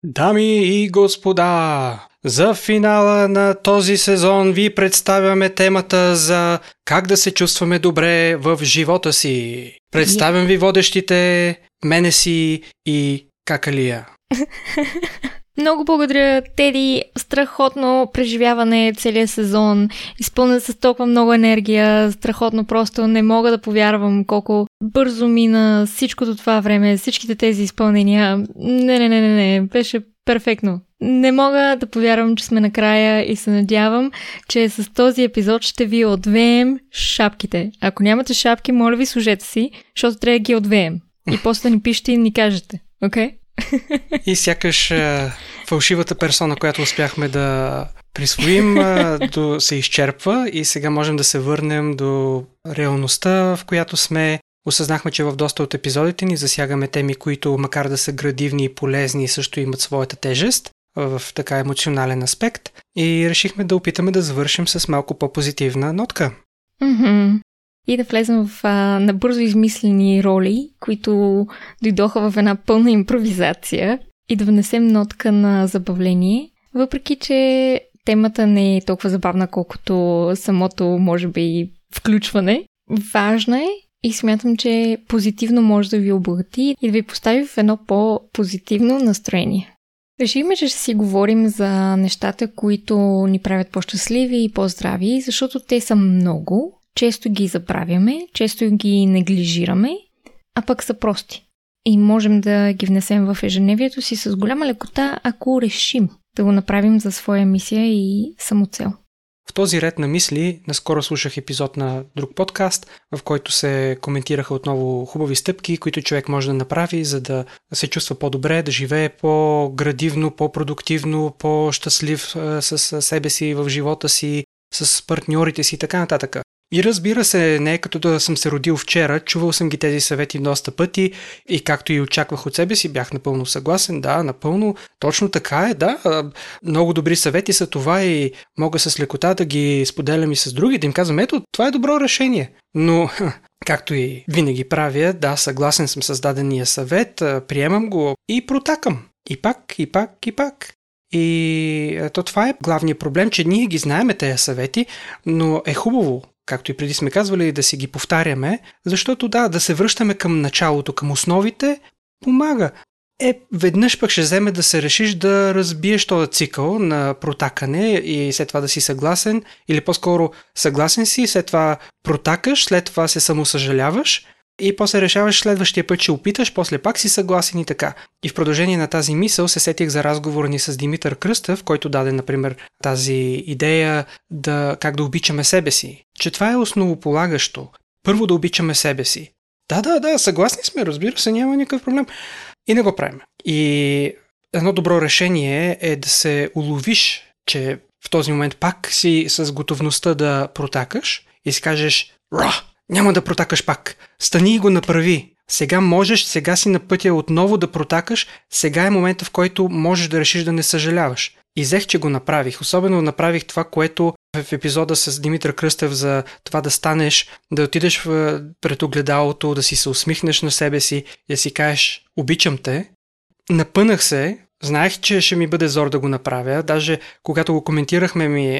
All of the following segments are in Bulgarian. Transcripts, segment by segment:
Дами и господа, за финала на този сезон ви представяме темата за как да се чувстваме добре в живота си. Представям ви водещите Менеси и Какалия. Много благодаря, Теди. Страхотно преживяване целият сезон. Изпълнен с толкова много енергия. Страхотно, просто не мога да повярвам колко бързо мина всичкото това време, всичките тези изпълнения. Не. Беше перфектно. Не мога да повярвам, че сме накрая и се надявам, че с този епизод ще ви отвеем шапките. Ако нямате шапки, моля ви, служете си, защото трябва да ги отвеем. И после ни пишете и ни кажете. Окей? И сякаш фалшивата персона, която успяхме да присвоим, се изчерпва и сега можем да се върнем до реалността, в която сме. Осъзнахме, че в доста от епизодите ни засягаме теми, които макар да са градивни и полезни, също имат своята тежест в така емоционален аспект и решихме да опитаме да завършим с малко по-позитивна нотка. И да влезем в набързо измислени роли, които дойдоха в една пълна импровизация и да внесем нотка на забавление, въпреки че темата не е толкова забавна, колкото самото, може би, включване. Важна е и смятам, че позитивно може да ви обогати и да ви постави в едно по-позитивно настроение. Решихме, че ще си говорим за нещата, които ни правят по-щастливи и по-здрави, защото те са много. Често ги забравяме, често ги неглижираме, а пък са прости. И можем да ги внесем в ежедневието си с голяма лекота, ако решим да го направим за своя мисия и самоцел. В този ред на мисли, наскоро слушах епизод на друг подкаст, в който се коментираха отново хубави стъпки, които човек може да направи, за да се чувства по-добре, да живее по-градивно, по-продуктивно, по-щастлив с себе си в живота си, с партньорите си и така нататък. И разбира се, не е като да съм се родил вчера, чувал съм ги тези съвети доста пъти и както и очаквах от себе си, бях напълно съгласен, да, напълно, точно така е, да, много добри съвети са това и мога с лекота да ги споделям и с други, да им казвам, ето, това е добро решение, но както и винаги правя, да, съгласен съм с дадения съвет, приемам го и протакам, и пак. И това е главният проблем, че ние ги знаеме тези съвети, но е хубаво, както и преди сме казвали, да си ги повтаряме, защото да се връщаме към началото, към основите, помага. Веднъж пък ще вземе да се решиш да разбиеш този цикъл на протакане и след това да си съгласен, или по-скоро съгласен си, след това протакаш, след това се самосъжаляваш и после решаваш следващия път, че опиташ, после пак си съгласен и така. И в продължение на тази мисъл се сетих за разговора ни с Димитър Кръстев, който даде, например, тази идея как да обичаме себе си. Че това е основополагащо. Първо да обичаме себе си. Да, съгласни сме, разбира се, няма никакъв проблем. И не го правим. И едно добро решение е да се уловиш, че в този момент пак си с готовността да протакаш и си кажеш няма да протакаш пак. Стани и го направи. Сега можеш, сега си на пътя отново да протакаш, сега е момента, в който можеш да решиш да не съжаляваш. И взех, че го направих. Особено направих това, което в епизода с Димитър Кръстев за това да станеш, да отидеш пред огледалото, да си се усмихнеш на себе си и да си кажеш обичам те. Напънах се, знаех, че ще ми бъде зор да го направя. Даже когато го коментирахме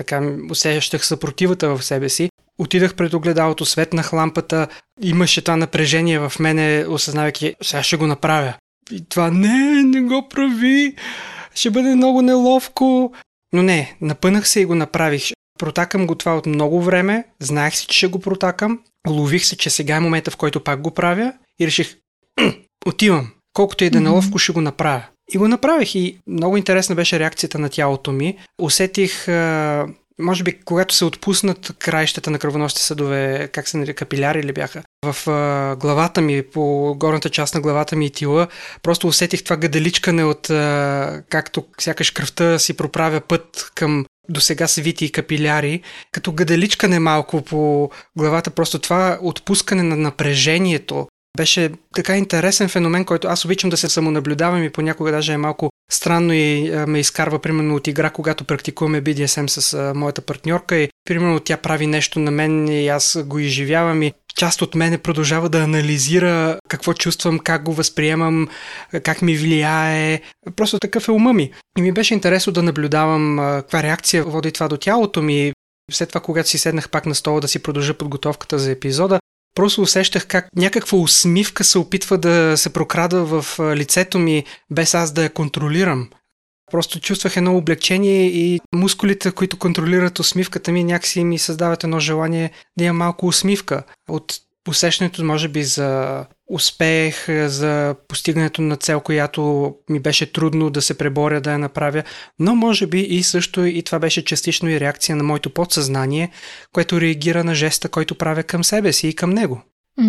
усещах съпротивата в себе си. Отидах пред огледалото, светнах лампата, имаше това напрежение в мене, осъзнавайки, сега ще го направя. И това не го прави, ще бъде много неловко. Но не, напънах се и го направих. Протакам го това от много време, знаех си, че ще го протакам, улових се, че сега е момента, в който пак го правя и реших, отивам, колкото и да е неловко, ще го направя. И го направих и много интересна беше реакцията на тялото ми. Усетих... може би, когато се отпуснат краищата на кръвоносните съдове, как се нарича, капиляри ли бяха, в главата ми, по горната част на главата ми и тила, просто усетих това гаделичкане от както сякаш кръвта си проправя път към досега свити капиляри, като гаделичкане малко по главата, просто това отпускане на напрежението беше така интересен феномен, който аз обичам да се самонаблюдавам и понякога даже е малко странно и ме изкарва примерно от игра, когато практикуваме BDSM с моята партньорка и примерно тя прави нещо на мен и аз го изживявам и част от мене продължава да анализира какво чувствам, как го възприемам, как ми влияе. Просто такъв е ума ми. И ми беше интересно да наблюдавам каква реакция води това до тялото ми. След това, когато си седнах пак на стола да си продължа подготовката за епизода, просто усещах как някаква усмивка се опитва да се прокрада в лицето ми, без аз да я контролирам. Просто чувствах едно облегчение и мускулите, които контролират усмивката ми, някакси ми създават едно желание да имам малко усмивка. От усещането, може би, за успех, за постигането на цел, която ми беше трудно да се преборя да я направя, но може би и също и това беше частично и реакция на моето подсъзнание, което реагира на жеста, който правя към себе си и към него.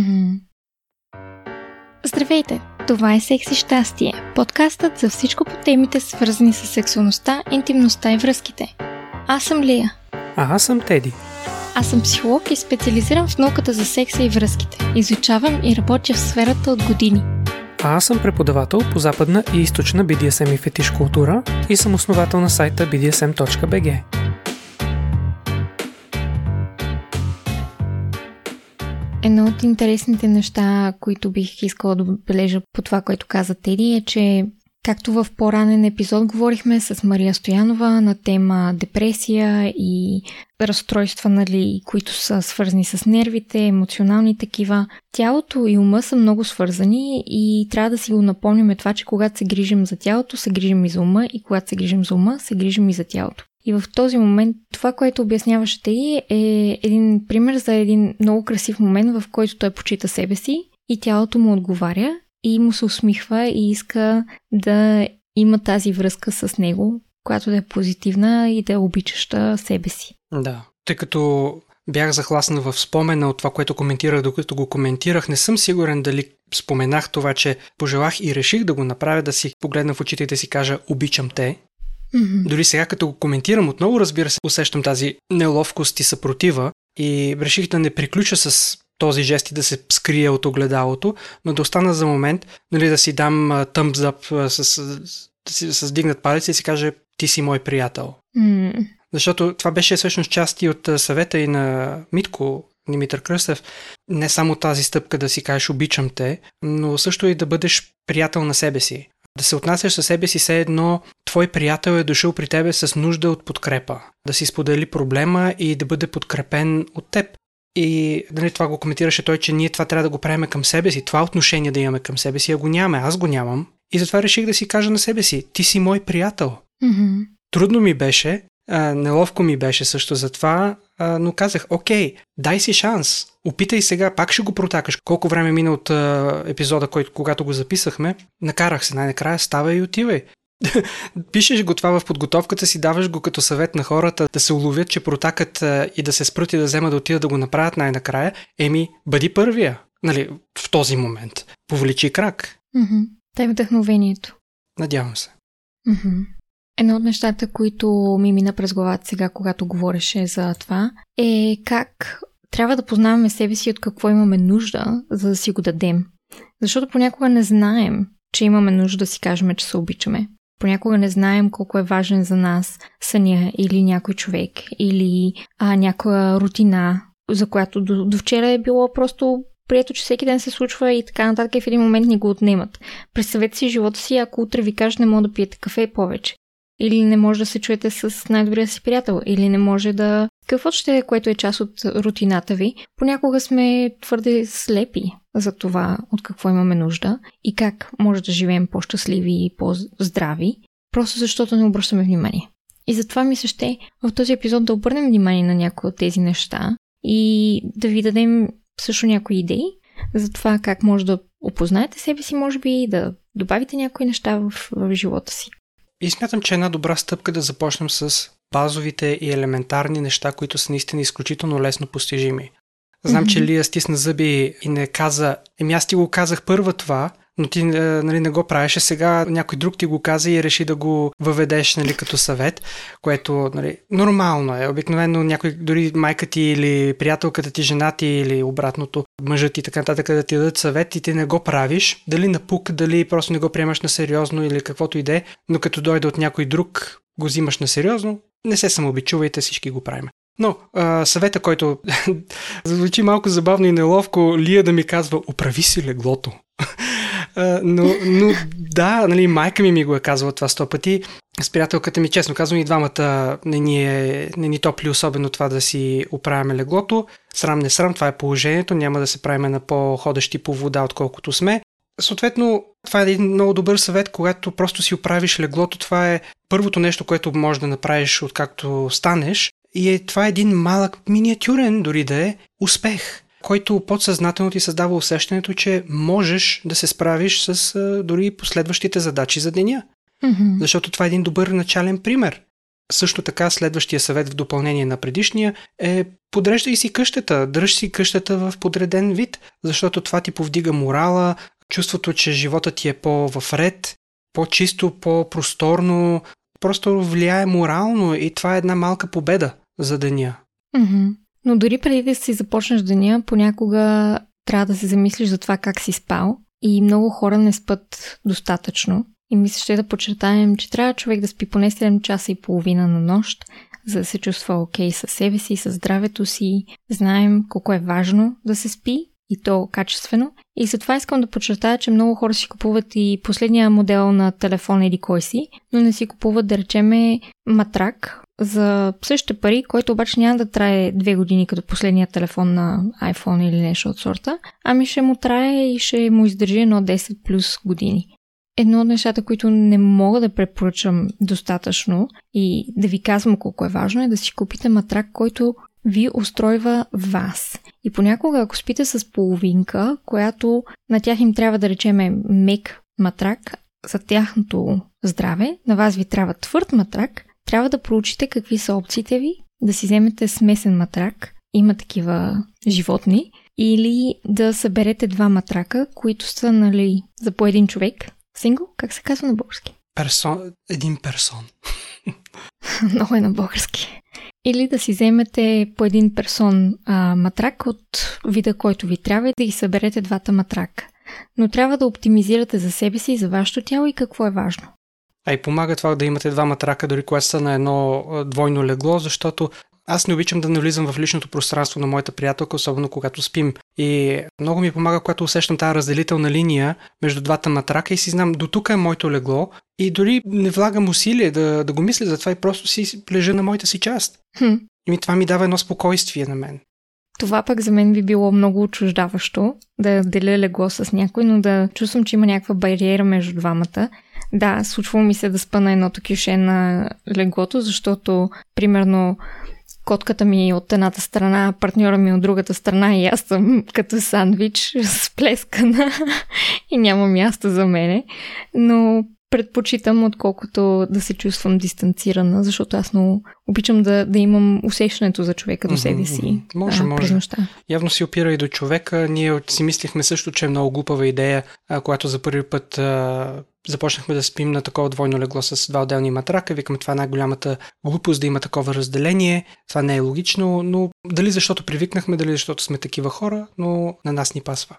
Здравейте! Това е Секс и щастие, подкастът за всичко по темите, свързани с сексуалността, интимността и връзките. Аз съм Лия. А аз съм Теди. Аз съм психолог и специализирам в науката за секса и връзките. Изучавам и работя в сферата от години. А аз съм преподавател по западна и източна BDSM и фетиш култура и съм основател на сайта bdsm.bg. Едно от интересните неща, които бих искала да отбележа по това, което каза Теди, е, че както в по-ранен епизод говорихме с Мария Стоянова на тема депресия и разстройства, нали, които са свързани с нервите, емоционални такива, тялото и ума са много свързани и трябва да си го напомняме това, че когато се грижим за тялото, се грижим и за ума и когато се грижим за ума, се грижим и за тялото. И в този момент това, което обясняваше Теди, е един пример за един много красив момент, в който той почита себе си и тялото му отговаря и му се усмихва и иска да има тази връзка с него, която да е позитивна и да е обичаща себе си. Да, тъй като бях захласна в спомена от това, което коментирах, докато го коментирах, не съм сигурен дали споменах това, че пожелах и реших да го направя, да си погледна в очите и да си кажа обичам те. Дори сега, като го коментирам отново, разбира се, усещам тази неловкост и съпротива и реших да не приключа с този жест и да се скрия от огледалото, но да остана за момент, нали, да си дам thumbs up с дигнат палец и си кажа ти си мой приятел. Защото това беше всъщност части от съвета и на Митко, Димитър Кръстев. Не само тази стъпка да си кажеш обичам те, но също и да бъдеш приятел на себе си. Да се отнасяш със себе си все едно твой приятел е дошъл при тебе с нужда от подкрепа. Да си сподели проблема и да бъде подкрепен от теб. И нали, това го коментираше той, че ние това трябва да го правим към себе си. Това отношение да имаме към себе си, а го нямаме. Аз го нямам. И затова реших да си кажа на себе си, ти си мой приятел. Трудно ми беше, неловко ми беше също за това, но казах, окей, дай си шанс. Опитай сега, пак ще го протакаш. Колко време мина от епизода, когато го записахме, накарах се най-накрая, ставай и отивай. Пишеш го това в подготовката си, даваш го като съвет на хората да се уловят, че протакат и да се спрат и да вземат да отидат да го направят най-накрая. Бъди първия, нали, в този момент. Повлечи крак. Дай вдъхновението. Надявам се. Едно от нещата, които ми мина през главата сега, когато говореше за това, е как трябва да познаваме себе си от какво имаме нужда, за да си го дадем. Защото понякога не знаем, че имаме нужда да си кажем, че се обичаме. Понякога не знаем колко е важен за нас съня или някой човек, или някоя рутина, за която до вчера е било просто прието, че всеки ден се случва и така нататък и в един момент ни го отнемат. Представете си живота си, ако утре ви кажа не мога да пиете кафе повече. Или не може да се чуете с най-добрия си приятел, или не може да... Каквото ще е, което е част от рутината ви, понякога сме твърде слепи за това от какво имаме нужда и как може да живеем по-щастливи и по-здрави, просто защото не обръщаме внимание. И затова ми се ще в този епизод да обърнем внимание на някои от тези неща и да ви дадем също някои идеи за това как може да опознаете себе си, може би, и да добавите някои неща в живота си. И смятам, че е една добра стъпка да започнем с базовите и елементарни неща, които са наистина изключително лесно постижими. Знам, че Лия стисна зъби и не каза, аз ти го казах първа това, но ти нали, не го правиш, сега някой друг ти го каза и реши да го въведеш нали, като съвет, което нали, нормално е. Обикновено някой, дори майка ти или приятелката ти, жена ти или обратното, мъжът и така нататък да ти дадат съвет и ти не го правиш, дали напук, дали просто не го приемаш на сериозно или каквото и да е, но като дойде от някой друг, го взимаш на сериозно, не се самообичувайте, всички го правим. Но съвета, който звучи малко забавно и неловко, Лия да ми казва, оправи си леглото. но да, нали, майка ми го е казала това 100 пъти. С приятелката ми, честно казвам, и двамата не ни топли особено това да си оправяме леглото. Срам не срам, това е положението, няма да се правим на по-ходещи по вода, отколкото сме. Съответно, това е един много добър съвет, когато просто си оправиш леглото. Това е първото нещо, което можеш да направиш откакто станеш. И това е един малък, миниатюрен дори да е, успех, който подсъзнателно ти създава усещането, че можеш да се справиш с дори последващите задачи за деня. Mm-hmm. Защото това е един добър начален пример. Също така следващия съвет в допълнение на предишния е подреждай си къщата, дръж си къщата в подреден вид, защото това ти повдига морала, чувството, че живота ти е по-в ред, по-чисто, по-просторно, просто влияе морално и това е една малка победа за деня. Mm-hmm. Но дори преди да си започнеш деня, понякога трябва да се замислиш за това как си спал и много хора не спят достатъчно. И мисля, ще да подчертаем, че трябва човек да спи поне 7 часа и половина на нощ, за да се чувства окей със себе си, със здравето си. Знаем колко е важно да се спи и то качествено. И затова искам да подчертая, че много хора си купуват и последния модел на телефон или кой си, но не си купуват, да речеме, матрак за същите пари, който обаче няма да трае 2 години като последния телефон на iPhone или нещо от сорта, ами ще му трае и ще му издържи едно 10 плюс години. Едно от нещата, които не мога да препоръчам достатъчно и да ви казвам колко е важно, е да си купите матрак, който ви устройва вас. И понякога, ако спите с половинка, която на тях им трябва да речеме мек матрак за тяхното здраве, на вас ви трябва твърд матрак, трябва да проучите какви са опциите ви, да си вземете смесен матрак, има такива животни, или да съберете 2 матрака, които са, нали, за по един човек. Сингъл? Как се казва на български? Един персон. Много е на български. Или да си вземете по един персон матрак от вида, който ви трябва и да ги съберете 2 матрака. Но трябва да оптимизирате за себе си и за вашето тяло и какво е важно. А и помага това да имате 2 матрака, дори когато са на едно двойно легло, защото аз не обичам да навлизам в личното пространство на моята приятелка, особено когато спим. И много ми помага, когато усещам тази разделителна линия между 2 матрака и си знам, до тук е моето легло и дори не влагам усилие да го мисля за това и просто си лежа на моята си част. И това ми дава едно спокойствие на мен. Това пък за мен би било много отчуждаващо, да деля легло с някой, но да чувствам, че има някаква бариера между двамата. Да, случва ми се да спа на едното кюше на леглото, защото, примерно, котката ми от едната страна, партньора ми от другата страна и аз съм като сандвич сплескана и няма място за мене. Но предпочитам, отколкото да се чувствам дистанцирана, защото аз много обичам да имам усещането за човека до себе си. Може. През нощта. Явно си опира и до човека. Ние си мислихме също, че е много глупава идея, когато за първи път започнахме да спим на такова двойно легло с 2 отделни матрака. Викаме, това е най-голямата глупост да има такова разделение. Това не е логично, но дали защото привикнахме, дали защото сме такива хора, но на нас ни пасва.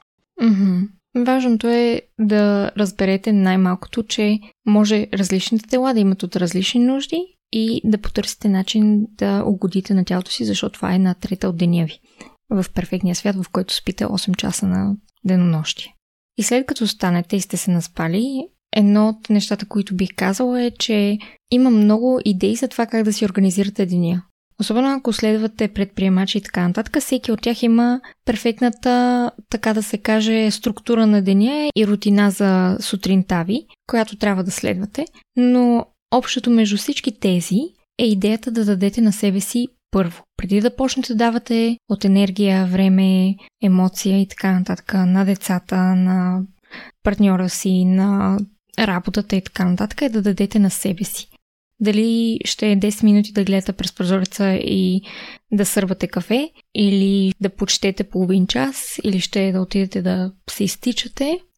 Важното е да разберете най-малкото, че може различните тела да имат от различни нужди и да потърсите начин да угодите на тялото си, защото това е 1/3 от деня ви в перфектния свят, в който спите 8 часа на денонощие. И след като станете и сте се наспали, едно от нещата, които бих казала е, че има много идеи за това как да си организирате деня. Особено ако следвате предприемачи и така нататък, всеки от тях има перфектната, така да се каже, структура на деня и рутина за сутринта ви, която трябва да следвате. Но общото между всички тези е идеята да дадете на себе си първо. Преди да почнете да давате от енергия, време, емоция и така нататък на децата, на партньора си, на работата и така нататък, е да дадете на себе си. Дали ще е 10 минути да гледате през прозореца и да сърбате кафе, или да почетете половин час, или ще е да отидете да се изтичате,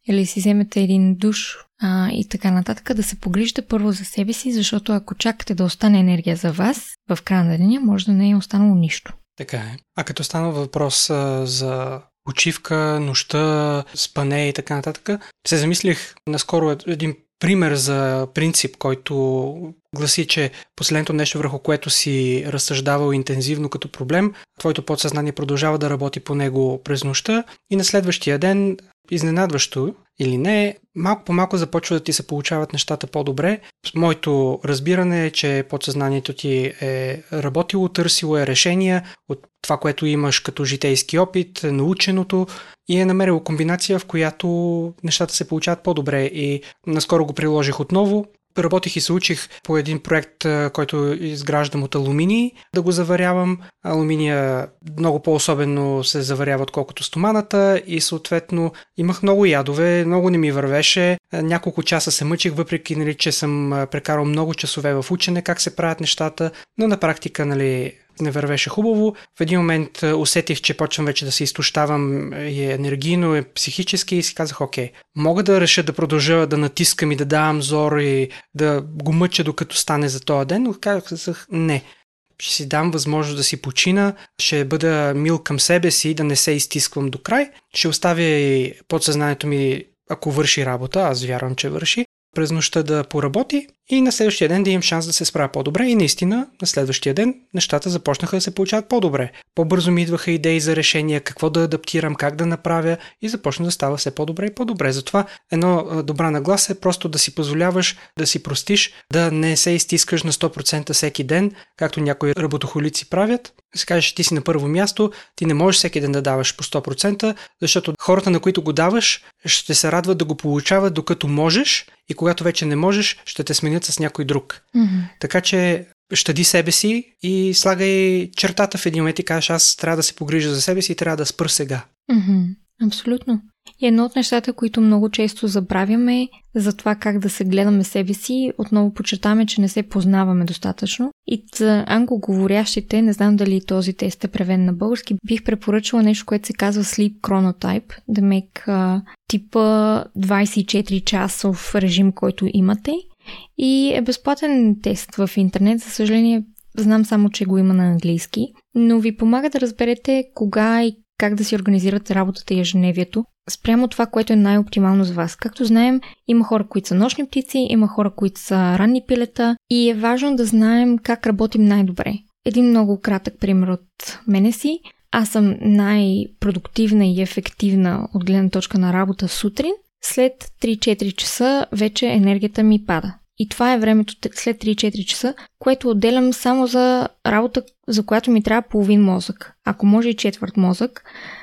или си вземете един душ и така нататък, да се погрижите първо за себе си, защото ако чакате да остане енергия за вас, в края на деня може да не е останало нищо. Така е. А като стана въпрос за почивка, нощта, спане и така нататък, се замислих наскоро един пример за принцип, който гласи, че последното нещо, върху което си разсъждавал интензивно като проблем, твоето подсъзнание продължава да работи по него през нощта и на следващия ден, изненадващо или не, малко по малко започва да ти се получават нещата по-добре. Моето разбиране е, че подсъзнанието ти е работило, търсило е решения от това, което имаш като житейски опит, наученото и е намерило комбинация, в която нещата се получават по-добре и наскоро го приложих отново. Работих и се учих по един проект, който изграждам от алуминий, да го заварявам. Алуминия много по-особено се заварява, отколкото стоманата и съответно имах много ядове, много не ми вървеше. Няколко часа се мъчих, въпреки, че съм прекарал много часове в учене как се правят нещата, но на практика, не вървеше хубаво. В един момент усетих, че почвам вече да се изтощавам и енергийно, и психически и си казах, окей, мога да реша да продължа да натискам и да давам зор и да го мъча докато стане за този ден, но казах, не. Ще си дам възможност да си почина, ще бъда мил към себе си, да не се изтисквам до край, ще оставя и подсъзнанието ми, ако върши работа, аз вярвам, че върши, през нощта да поработи и на следващия ден да имам шанс да се справя по-добре и наистина на следващия ден нещата започнаха да се получават по-добре. По-бързо ми идваха идеи за решения, какво да адаптирам, как да направя и започна да става все по-добре и по-добре. Затова едно добра нагласа е просто да си позволяваш да си простиш, да не се изтискаш на 100% всеки ден, както някои работохолици правят. Се кажеш, ти си на първо място, ти не можеш всеки ден да даваш по 100%, защото хората, на които го даваш, ще се радват да го получават докато можеш и когато вече не можеш, ще те сменят с някой друг. Mm-hmm. Така че щади себе си и слагай чертата в един момент и кажеш, аз трябва да се погрижа за себе си и трябва да спра сега. Mm-hmm. Абсолютно. И едно от нещата, които много често забравяме за това как да се гледаме себе си, отново подчертаваме, че не се познаваме достатъчно. И за англоговорящите, не знам дали този тест е преведен на български, бих препоръчала нещо, което се казва Sleep Chronotype, да мек типа 24 часов режим, който имате. И е безплатен тест в интернет, за съжаление знам само, че го има на английски, но ви помага да разберете кога и как да си организирате работата и ежедневието спрямо това, което е най-оптимално за вас. Както знаем, има хора, които са нощни птици, има хора, които са ранни пилета и е важно да знаем как работим най-добре. Един много кратък пример от мене си. Аз съм най-продуктивна и ефективна от гледна точка на работа сутрин. След 3-4 часа вече енергията ми пада. И това е времето след 3-4 часа, което отделям само за работа, за която ми трябва половин мозък. Ако може и четвърт мозък,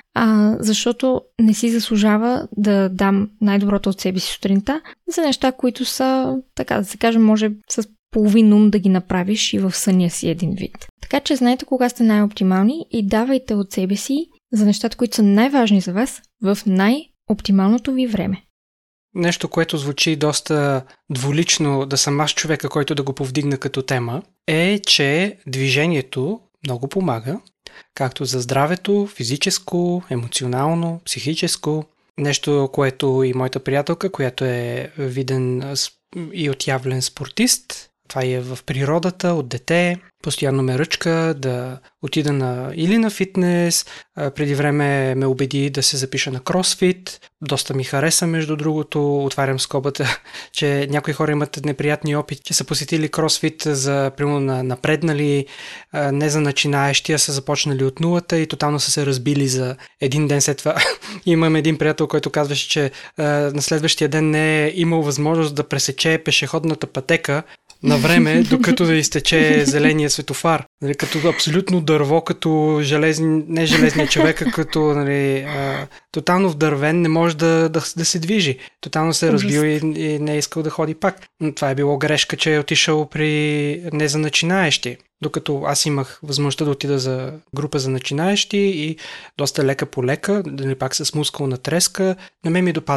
защото не си заслужава да дам най-доброто от себе си сутринта за неща, които са, така да се каже, може с половин ум да ги направиш и в съня си един вид. Така че знаете кога сте най-оптимални и давайте от себе си за нещата, които са най-важни за вас в най-оптималното ви време. Нещо, което звучи доста двулично да съм аз човека, който да го повдигна като тема, е, че движението много помага, както за здравето, физическо, емоционално, психическо. Нещо, което и моята приятелка, която е виден и отявлен спортист, това е в природата, от дете, постоянно ме ръчка да отида или на фитнес, преди време ме убеди да се запиша на кросфит, доста ми хареса между другото, отварям скобата, че някои хора имат неприятни опит, че са посетили кросфит за примерно на напреднали, не за начинаещи, а са започнали от нулата и тотално са се разбили за един ден след това. Имам един приятел, който казваше, че на следващия ден не е имал възможност да пресече пешеходната пътека на време, докато да изтече зеления светофар. Нали, като абсолютно дърво, като не железния човек, като тотално вдървен, не може да се движи. Тотално се е разбил и не е искал да ходи пак. Но това е било грешка, че е отишъл при не за начинаещи. Докато аз имах възможността да отида за група за начинаещи и доста лека по лека, дали пак с мускулна треска, на мен ми допадна.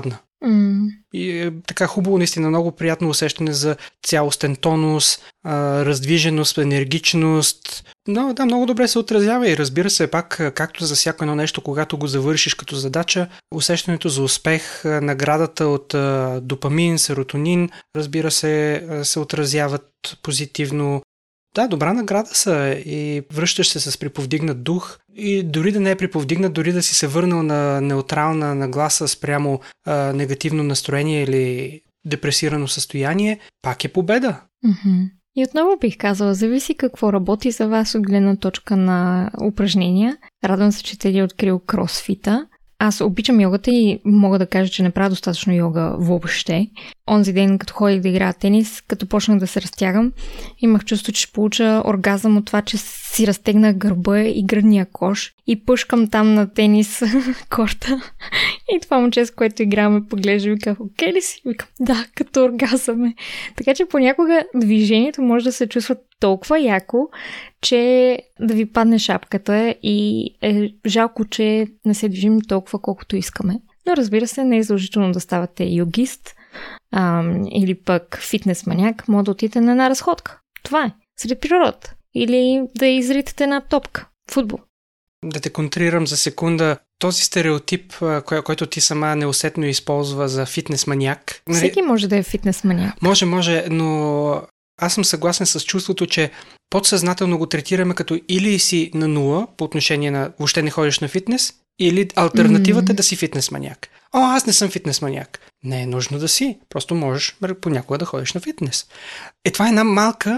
И е така хубаво, наистина много приятно усещане за цялостен тонус, раздвиженост, енергичност. Но да, много добре се отразява и разбира се пак, както за всяко едно нещо, когато го завършиш като задача, усещането за успех, наградата от допамин, серотонин, разбира се отразяват позитивно. Да, добра награда са и връщаш се с приповдигнат дух и дори да не е приповдигнат, дори да си се върнал на неутрална нагласа спрямо негативно настроение или депресирано състояние, пак е победа. И отново бих казала, зависи какво работи за вас от гледна точка на упражнения. Радвам се, че Теди е открил кросфита. Аз обичам йогата и мога да кажа, че не правя достатъчно йога въобще. Онзи ден, като ходих да играя тенис, като почнах да се разтягам, имах чувство, че ще получа оргазъм от това, че си разтегнах гърба и гръдния кош и пъшкам там на тенис корта. И това момче, с което игра, ме поглежда и виках, окей ли си? Викам, да, като оргазъм е. Така че понякога движението може да се чувства толкова яко, че да ви падне шапката и е жалко, че не се движим толкова колкото искаме. Но разбира се, не е задължително да ставате йогист или пък фитнес маняк, може да отидете на една разходка. Това е, сред природата. Или да изритате една топка, футбол. Да те контрирам за секунда. Този стереотип, който ти сама неусетно използва за фитнес маняк. Всеки може да е фитнес маняк. Може, но аз съм съгласен с чувството, че подсъзнателно го третираме като или си на нула по отношение на въобще не ходиш на фитнес, или алтернативата е да си фитнес маняк. Аз не съм фитнес маняк. Не е нужно да си. Просто можеш понякога да ходиш на фитнес. Това е една малка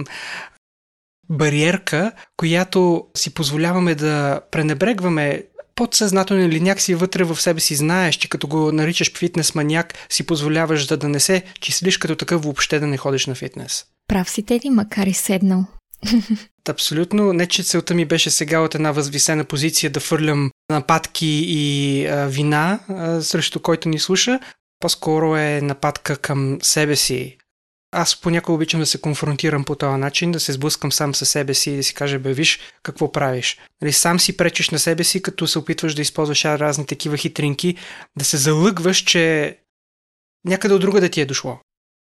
бариерка, която си позволяваме да пренебрегваме подсъзнателно или някакси вътре в себе си знаеш, че като го наричаш фитнес маняк, си позволяваш да не се числиш като такъв въобще да не ходиш на фитнес. Прав си, Теди, макар и седнал. Абсолютно. Не, че целта ми беше сега от една възвисена позиция да фърлям нападки и вина срещу който ни слуша. По-скоро е нападка към себе си. Аз понякога обичам да се конфронтирам по този начин, да се сблъскам сам със себе си и да си кажа, виж какво правиш. Нали, сам си пречиш на себе си, като се опитваш да използваш разни такива хитринки, да се залъгваш, че някъде от друга да ти е дошло.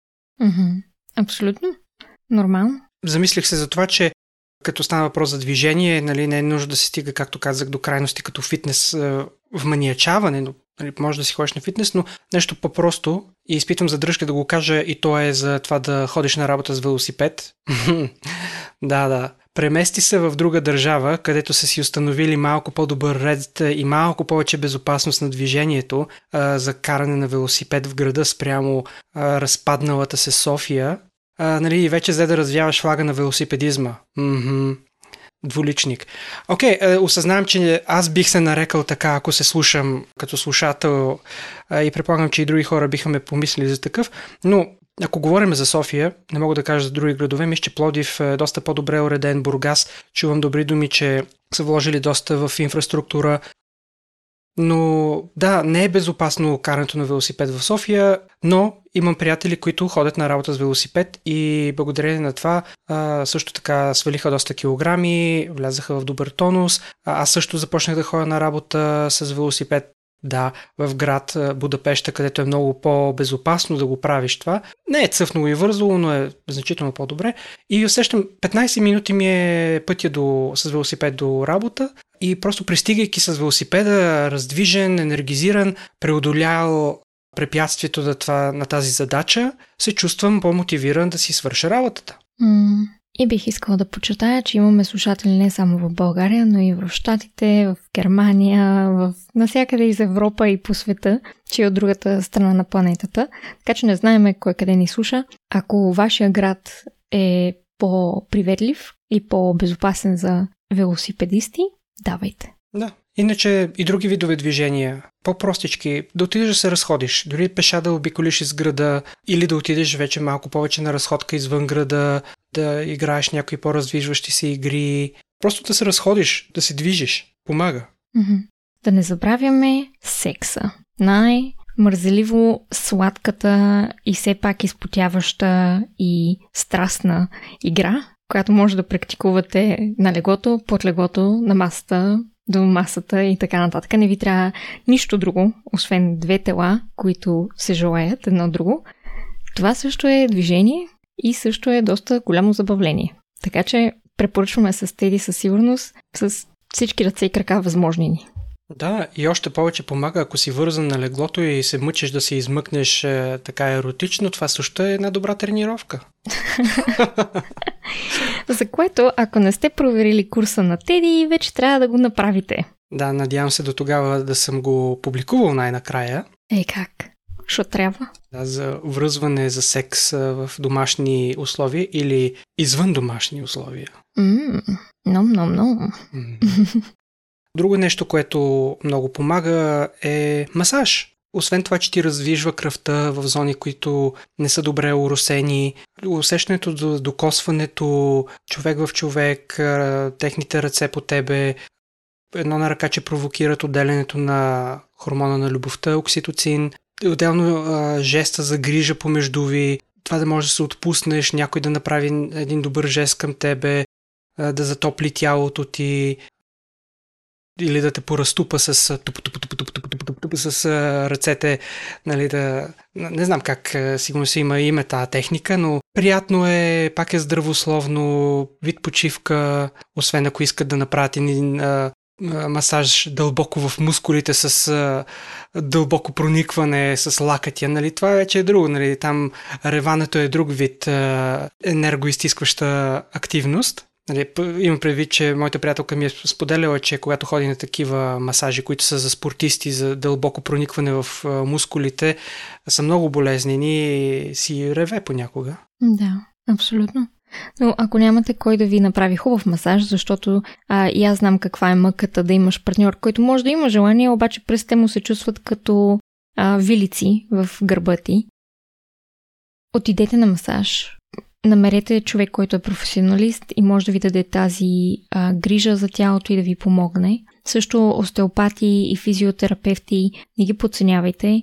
Абсолютно. Нормално. Замислих се за това, че като стана въпрос за движение, нали, не е нужно да се стига, както казах, до крайности като фитнес вманиячаване, но нали, може да си ходиш на фитнес, но нещо по-просто и изпитвам задръжка да го кажа и то е за това да ходиш на работа с велосипед. Да. Премести се в друга държава, където са си установили малко по-добър ред и малко повече безопасност на движението за каране на велосипед в града спрямо разпадналата се София. И вече взе да развяваш флага на велосипедизма. Двуличник. Осъзнавам, че аз бих се нарекал така, ако се слушам като слушател и предполагам, че и други хора биха ме помислили за такъв, но ако говорим за София, не мога да кажа за други градове, мисля, че Пловдив е доста по-добре уреден, Бургас, чувам добри думи, че са вложили доста в инфраструктура, но да, не е безопасно карането на велосипед в София, но имам приятели, които ходят на работа с велосипед и благодарение на това също така свалиха доста килограми, влязаха в добър тонус. Аз също започнах да ходя на работа с велосипед. Да, в град Будапеща, където е много по-безопасно да го правиш това. Не е цъфнало и вързало, но е значително по-добре. И усещам, 15 минути ми е пътя с велосипед до работа и просто пристигайки с велосипеда, раздвижен, енергизиран, преодолял препятствието на тази задача, се чувствам по-мотивиран да си свърша работата. И бих искала да подчертая, че имаме слушатели не само в България, но и в Щатите, в Германия, навсякъде из Европа и по света, че е от другата страна на планетата. Така че не знаеме кой къде ни слуша. Ако вашия град е по-приветлив и по-безопасен за велосипедисти, давайте. Да. Иначе и други видове движения, по-простички, да отидеш да се разходиш, дори пеша да обиколиш из града или да отидеш вече малко повече на разходка извън града, да играеш някои по-раздвижващи се игри, просто да се разходиш, да се движиш, помага. Да не забравяме секса. Най-мързеливо сладката и все пак изпотяваща и страстна игра, която може да практикувате на леглото, под леглото, на масата, до масата и така нататък. Не ви трябва нищо друго, освен две тела, които се желаят едно от друго. Това също е движение и също е доста голямо забавление. Така че препоръчваме с Теди със сигурност с всички ръце и крака възможни ни. Да, и още повече помага, ако си вързан на леглото и се мъчиш да се измъкнеш така еротично, това също е една добра тренировка. За което, ако не сте проверили курса на Теди, вече трябва да го направите. Да, надявам се до тогава да съм го публикувал най-накрая. Как? Що трябва? Да, за връзване за секс в домашни условия или извън домашни условия. Ном. Друго нещо, което много помага е масаж. Освен това, че ти раздвижва кръвта в зони, които не са добре оросени, усещането за докосването, човек в човек, техните ръце по тебе, едно на ръка, че провокират отделянето на хормона на любовта, окситоцин, отделно жеста за грижа помежду ви, това да можеш да се отпуснеш, някой да направи един добър жест към тебе, да затопли тялото ти, или да те поразтупа с с ръцете, нали, да... Не знам как, сигурно си има име тази техника, но приятно е, пак е здравословно, вид почивка, освен ако искат да направят един масаж дълбоко в мускулите с дълбоко проникване с лакътя, нали, това вече е друго, нали, там реването е друг вид енергоизтискваща активност. Нали, имам предвид, че моята приятелка ми е споделяла, че когато ходи на такива масажи, които са за спортисти, за дълбоко проникване в мускулите, са много болезнени и си реве понякога. Да, абсолютно. Но ако нямате кой да ви направи хубав масаж, защото и аз знам каква е мъката да имаш партньор, който може да има желание, обаче през те му се чувстват като вилици в гърба ти, отидете на масаж. Намерете човек, който е професионалист и може да ви даде тази грижа за тялото и да ви помогне. Също остеопати и физиотерапевти, не ги подценявайте.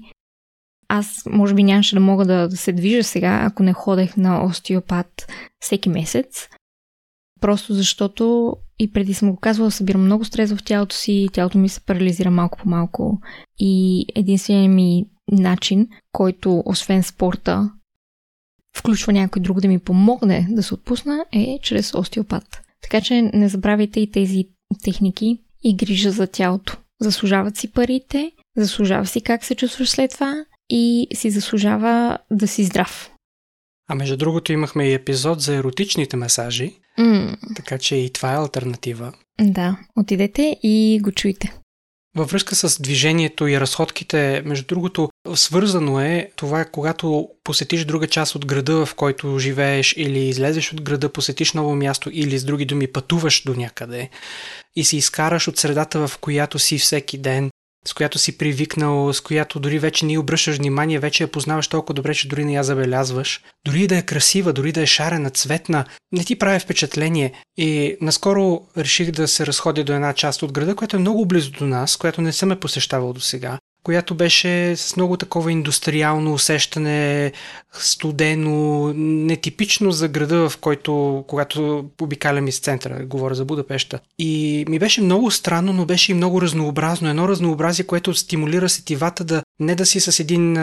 Аз може би нямаше да мога да се движа сега, ако не ходех на остеопат всеки месец. Просто защото и преди съм го казвала, събирам много стрес в тялото си, тялото ми се парализира малко по малко. И единственият ми начин, който освен спорта включва някой друг да ми помогне да се отпусна, е чрез остеопат. Така че не забравяйте и тези техники и грижа за тялото. Заслужават си парите, заслужава си как се чувстваш след това и си заслужава да си здрав. А между другото имахме и епизод за еротичните масажи, така че и това е алтернатива. Да, отидете и го чуйте. Във връзка с движението и разходките, между другото, свързано е това, когато посетиш друга част от града, в който живееш, или излезеш от града, посетиш ново място, или с други думи пътуваш до някъде и си изкараш от средата, в която си всеки ден, с която си привикнал, с която дори вече не обръщаш внимание, вече я познаваш толкова добре, че дори не я забелязваш. Дори да е красива, дори да е шарена, цветна, не ти прави впечатление. И наскоро реших да се разходя до една част от града, която е много близо до нас, която не съм посещавал до сега, която беше с много такова индустриално усещане, студено, нетипично за града, в който, когато обикалям из центъра, говоря за Будапеща. И ми беше много странно, но беше и много разнообразно. Едно разнообразие, което стимулира сетивата да не да си с един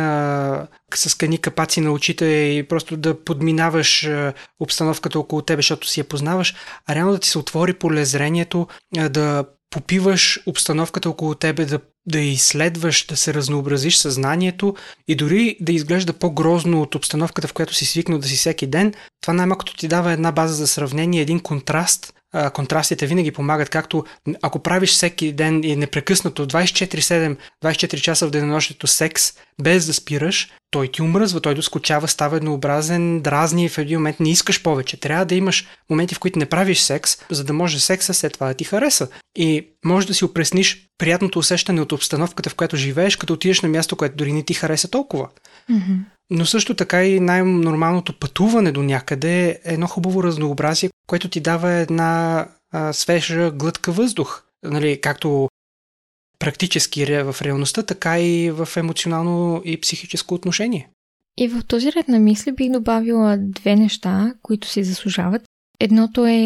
с кани капаци на очите и просто да подминаваш обстановката около тебе, защото си я познаваш, а реално да ти се отвори полезрението, да попиваш обстановката около тебе, да изследваш, да се разнообразиш съзнанието и дори да изглежда по-грозно от обстановката, в която си свикнал да си всеки ден. Това най-малкото ти дава една база за сравнение, един контраст. Контрастите винаги помагат, както ако правиш всеки ден и непрекъснато 24/7, 24 часа в денонощието секс, без да спираш, той ти умръзва, той доскочава, става еднообразен, дразни и в един момент не искаш повече. Трябва да имаш моменти, в които не правиш секс, за да може секса след това да ти хареса. И може да си опресниш приятното усещане от обстановката, в която живееш, като отидеш на място, което дори не ти хареса толкова. Mm-hmm. Но също така и най-нормалното пътуване до някъде е едно хубаво разнообразие, което ти дава една свежа глътка въздух. Нали, както практически в реалността, така и в емоционално и психическо отношение. И в този ред на мисли бих добавила две неща, които си заслужават. Едното е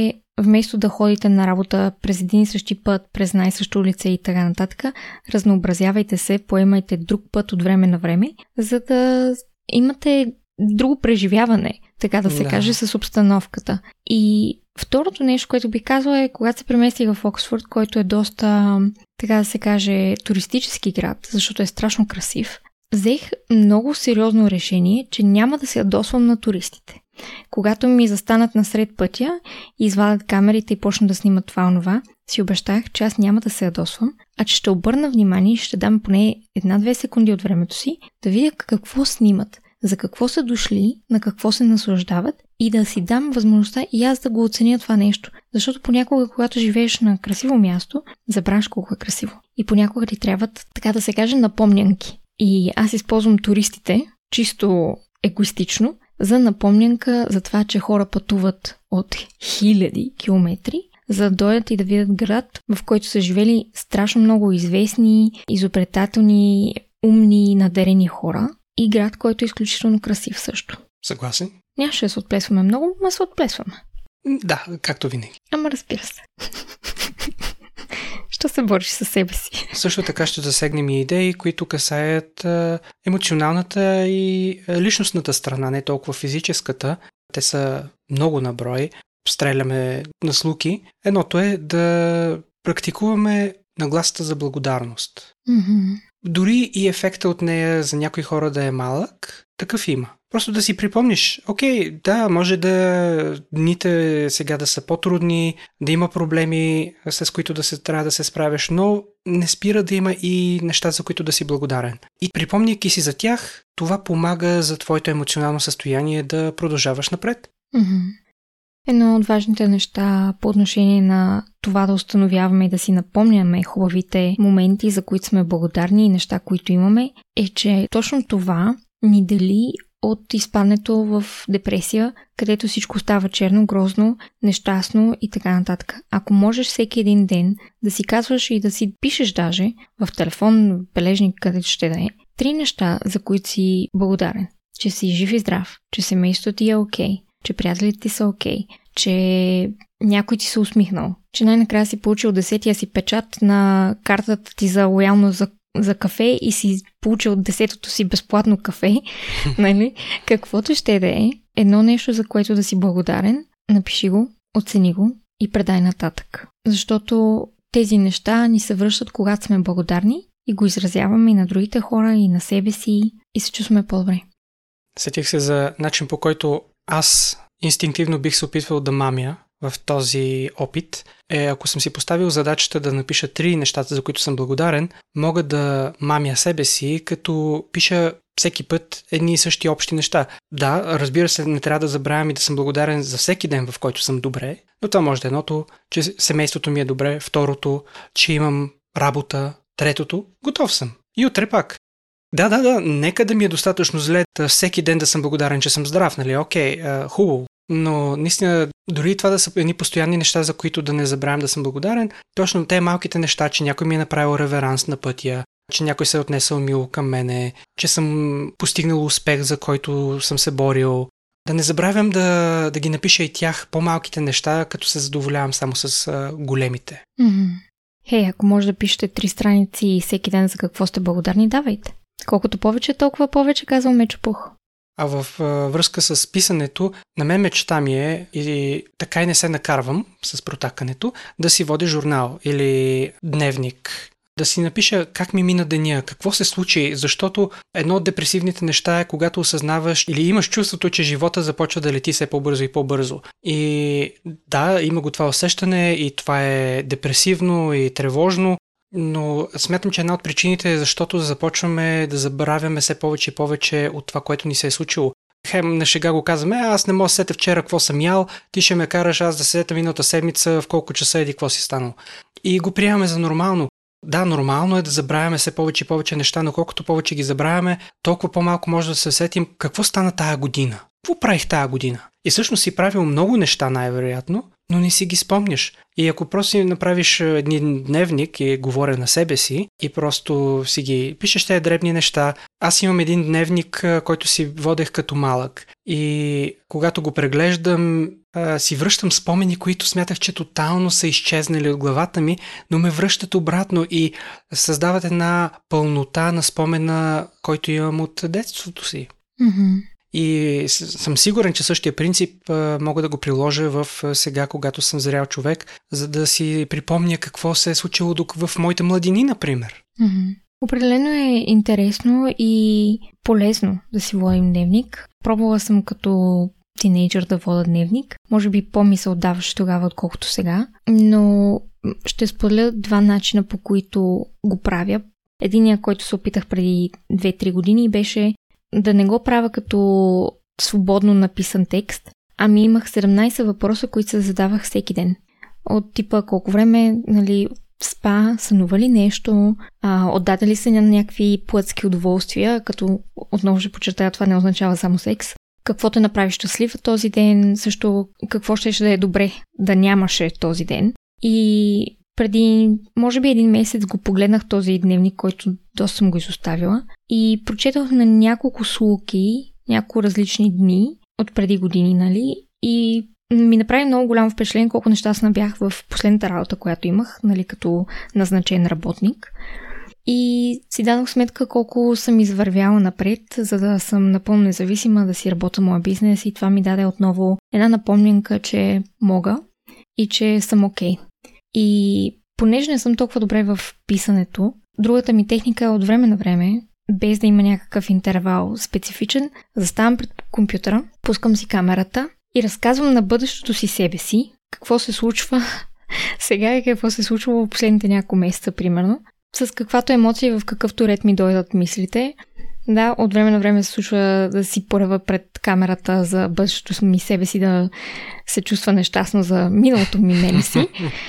вместо да ходите на работа през един и същи път, през най-съща улица и така нататък, разнообразявайте се, поемайте друг път от време на време, за да имате друго преживяване, така да се каже, с обстановката. И второто нещо, което би казала е, когато се преместих в Оксфорд, който е доста, така да се каже, туристически град, защото е страшно красив, взех много сериозно решение, че няма да се ядосвам на туристите. Когато ми застанат насред пътя и извадят камерите и почнат да снимат това, си обещах, че аз няма да се ядосвам, а че ще обърна внимание и ще дам поне 1-2 секунди от времето си да видя какво снимат, за какво са дошли, на какво се наслаждават и да си дам възможността и аз да го оценя това нещо. Защото понякога, когато живееш на красиво място, забравяш колко е красиво. И понякога ти трябват, така да се каже, напомнянки. И аз използвам туристите, чисто егоистично, за напомнянка за това, че хора пътуват от хиляди километри, за да дойдат и да видят град, в който са живели страшно много известни, изобретателни, умни, надарени хора. И град, който е изключително красив също. Съгласен? Нямаше да се отплесваме много, но се отплесваме. Да, както винаги. Ама разбира се. Що се бориш със себе си? Също така ще засегнем и идеи, които касаят емоционалната и личностната страна, не толкова физическата. Те са много на брой. Стреляме на слуки. Едното е да практикуваме нагласата за благодарност. Mm-hmm. Дори и ефекта от нея за някои хора да е малък, такъв има. Просто да си припомниш, окей, да, може да дните сега да са по-трудни, да има проблеми, с които трябва да се справяш, но не спира да има и неща, за които да си благодарен. И припомняйки си за тях, това помага за твоето емоционално състояние да продължаваш напред. Mm-hmm. Едно от важните неща по отношение на това да установяваме и да си напомняме хубавите моменти, за които сме благодарни и неща, които имаме, е, че точно това ни дели от изпадането в депресия, където всичко става черно, грозно, нещастно и така нататък. Ако можеш всеки един ден да си казваш и да си пишеш даже в телефон, в бележник, където ще да е, 3 неща, за които си благодарен. Че си жив и здрав, че семейството ти е окей, че приятелите ти са окей, че някой ти се усмихнал, че най-накрая си получил 10-тия си печат на картата ти за лоялност за кафе и си получил 10-то си безплатно кафе, нали? Каквото ще да е, едно нещо, за което да си благодарен, напиши го, оцени го и предай нататък. Защото тези неща ни се връщат, когато сме благодарни и го изразяваме и на другите хора, и на себе си и се чувстваме по-добре. Сетих се за начин, по който аз инстинктивно бих се опитвал да мамя в този опит. Ако съм си поставил задачата да напиша 3 нещата, за които съм благодарен, мога да мамя себе си, като пиша всеки път едни и същи общи неща. Да, разбира се, не трябва да забравям и да съм благодарен за всеки ден, в който съм добре, но това може да е едното, че семейството ми е добре, второто, че имам работа, третото, готов съм. И утре пак. Да, нека да ми е достатъчно зле всеки ден да съм благодарен, че съм здрав, нали? Окей, хубаво. Но наистина, дори това да са едни постоянни неща, за които да не забравям да съм благодарен, точно те малките неща, че някой ми е направил реверанс на пътя, че някой се е отнесъл мило към мене, че съм постигнал успех, за който съм се борил. Да не забравям да ги напиша и тях, по-малките неща, като се задоволявам само с големите. Хей, ако може да пишете 3 страници всеки ден за какво сте благодарни, давайте. Колкото повече, толкова повече, казвам Мечо Пух. А в връзка с писането, на мен мечта ми е, и така и не се накарвам с протакането, да си водя журнал или дневник. Да си напиша как ми мина деня, какво се случи, защото едно от депресивните неща е когато осъзнаваш или имаш чувството, че живота започва да лети все по-бързо и по-бързо. И да, има го това усещане и това е депресивно и тревожно, но смятам, че една от причините е защото започваме да забравяме все повече и повече от това, което ни се е случило. Хем на шега го казваме, аз не мога да се сетя вчера какво съм ял, ти ще ме караш аз да се сетя миналата седмица в колко часа еди какво си станал. И го приемаме за нормално. Да, нормално е да забравяме все повече и повече неща, но колкото повече ги забравяме, толкова по-малко може да се сетим какво стана тая година. Какво правих тая година? И всъщност си правил много неща най-вероятно, но не си ги спомняш. И ако просто си направиш един дневник и говоря на себе си и просто си ги пишеш тези дребни неща. Аз имам един дневник, който си водех като малък. И когато го преглеждам, си връщам спомени, които смятах, че тотално са изчезнали от главата ми, но ме връщат обратно и създават една пълнота на спомена, който имам от детството си. Mm-hmm. И съм сигурен, че същия принцип мога да го приложа в сега, когато съм зрял човек, за да си припомня какво се е случило в моите младини, например. Mm-hmm. Определено е интересно и полезно да си водим дневник. Пробвала съм като тинейджър да вода дневник. Може би по-мисъл даваш тогава, отколкото сега. Но ще споделя два начина, по които го правя. Единият, който се опитах преди 2-3 години, беше да не го правя като свободно написан текст, ами имах 17 въпроса, които се задавах всеки ден. От типа колко време, спа, сънува ли нещо, отдаде ли се на някакви плътски удоволствия, като отново ще подчертая, това не означава само секс. Какво те направи щастлив този ден, също какво ще да е добре да нямаше този ден. И преди, може би 1 месец го погледнах този дневник, който доста съм го изоставила и прочетох на няколко слуки, няколко различни дни от преди години, и ми направи много голямо впечатление колко нещастна бях в последната работа, която имах, като назначен работник. И си дадох сметка колко съм извървяла напред, за да съм напълно независима, да си работя моя бизнес, и това ми даде отново една напомнянка, че мога и че съм окей. И понеже не съм толкова добре в писането, другата ми техника е от време на време, без да има някакъв интервал специфичен, заставам пред компютъра, пускам си камерата и разказвам на бъдещото си себе си какво се случва сега и какво се случва в последните няколко месеца, примерно. С каквато емоция, в какъвто ред ми дойдат мислите. Да, от време на време се случва да си поръва пред камерата за бъдещето ми себе си, да се чувства нещастно за миналото ми мене си.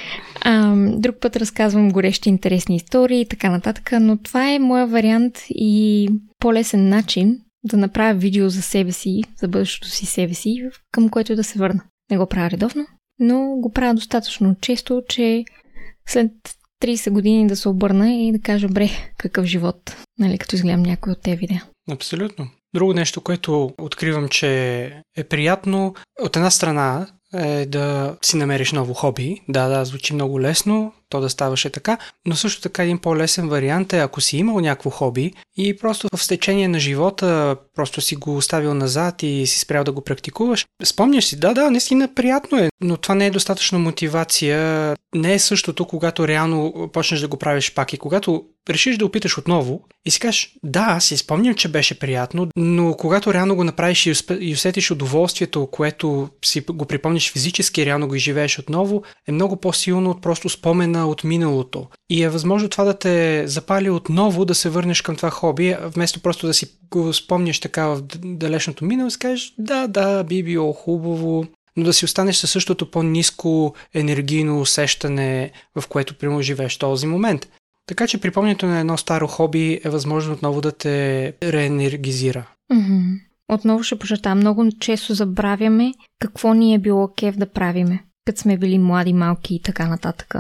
Друг път разказвам горещи интересни истории и така нататък, но това е моя вариант и по-лесен начин да направя видео за себе си, за бъдещето си себе си, към което да се върна. Не го правя редовно, но го правя достатъчно често, че след 30 години да се обърна и да кажа, бре, какъв живот, като изгледам някой от тези видеа. Абсолютно. Друго нещо, което откривам, че е приятно, от една страна е да си намериш ново хоби. Да, звучи много лесно, то да ставаше така, но също така един по-лесен вариант е, ако си имал някакво хоби и просто в течение на живота просто си го оставил назад и си спрял да го практикуваш. Спомняш си, наистина приятно е, но това не е достатъчно мотивация. Не е същото, когато реално почнеш да го правиш пак и когато решиш да опиташ отново и си кажеш, аз си спомням, че беше приятно, но когато реално го направиш и усетиш удоволствието, което си го припомниш физически, реално го изживееш отново, е много по-силно от просто спомена от миналото. И е възможно това да те запали отново да се върнеш към това хоби, вместо просто да си го спомняш така в далечното минало и си кажеш, би било хубаво, но да си останеш със същото по-ниско енергийно усещане, в което примерно живееш този момент. Така че припомнянето на едно старо хоби е възможно отново да те реенергизира. Mm-hmm. Отново ще подчертая, много често забравяме какво ни е било кеф да правиме, като сме били млади, малки и така нататък.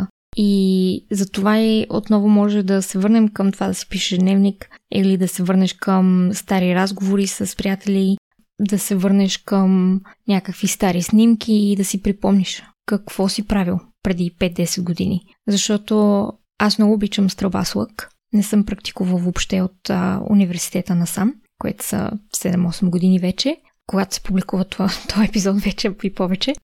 И затова и отново може да се върнем към това да си пишеш дневник или да се върнеш към стари разговори с приятели, да се върнеш към някакви стари снимки и да си припомниш какво си правил преди 5-10 години. Защото аз много обичам стрелба с лък. Не съм практикувал въобще от университета насам, което са 7-8 години вече. Когато се публикува този епизод вече и повече.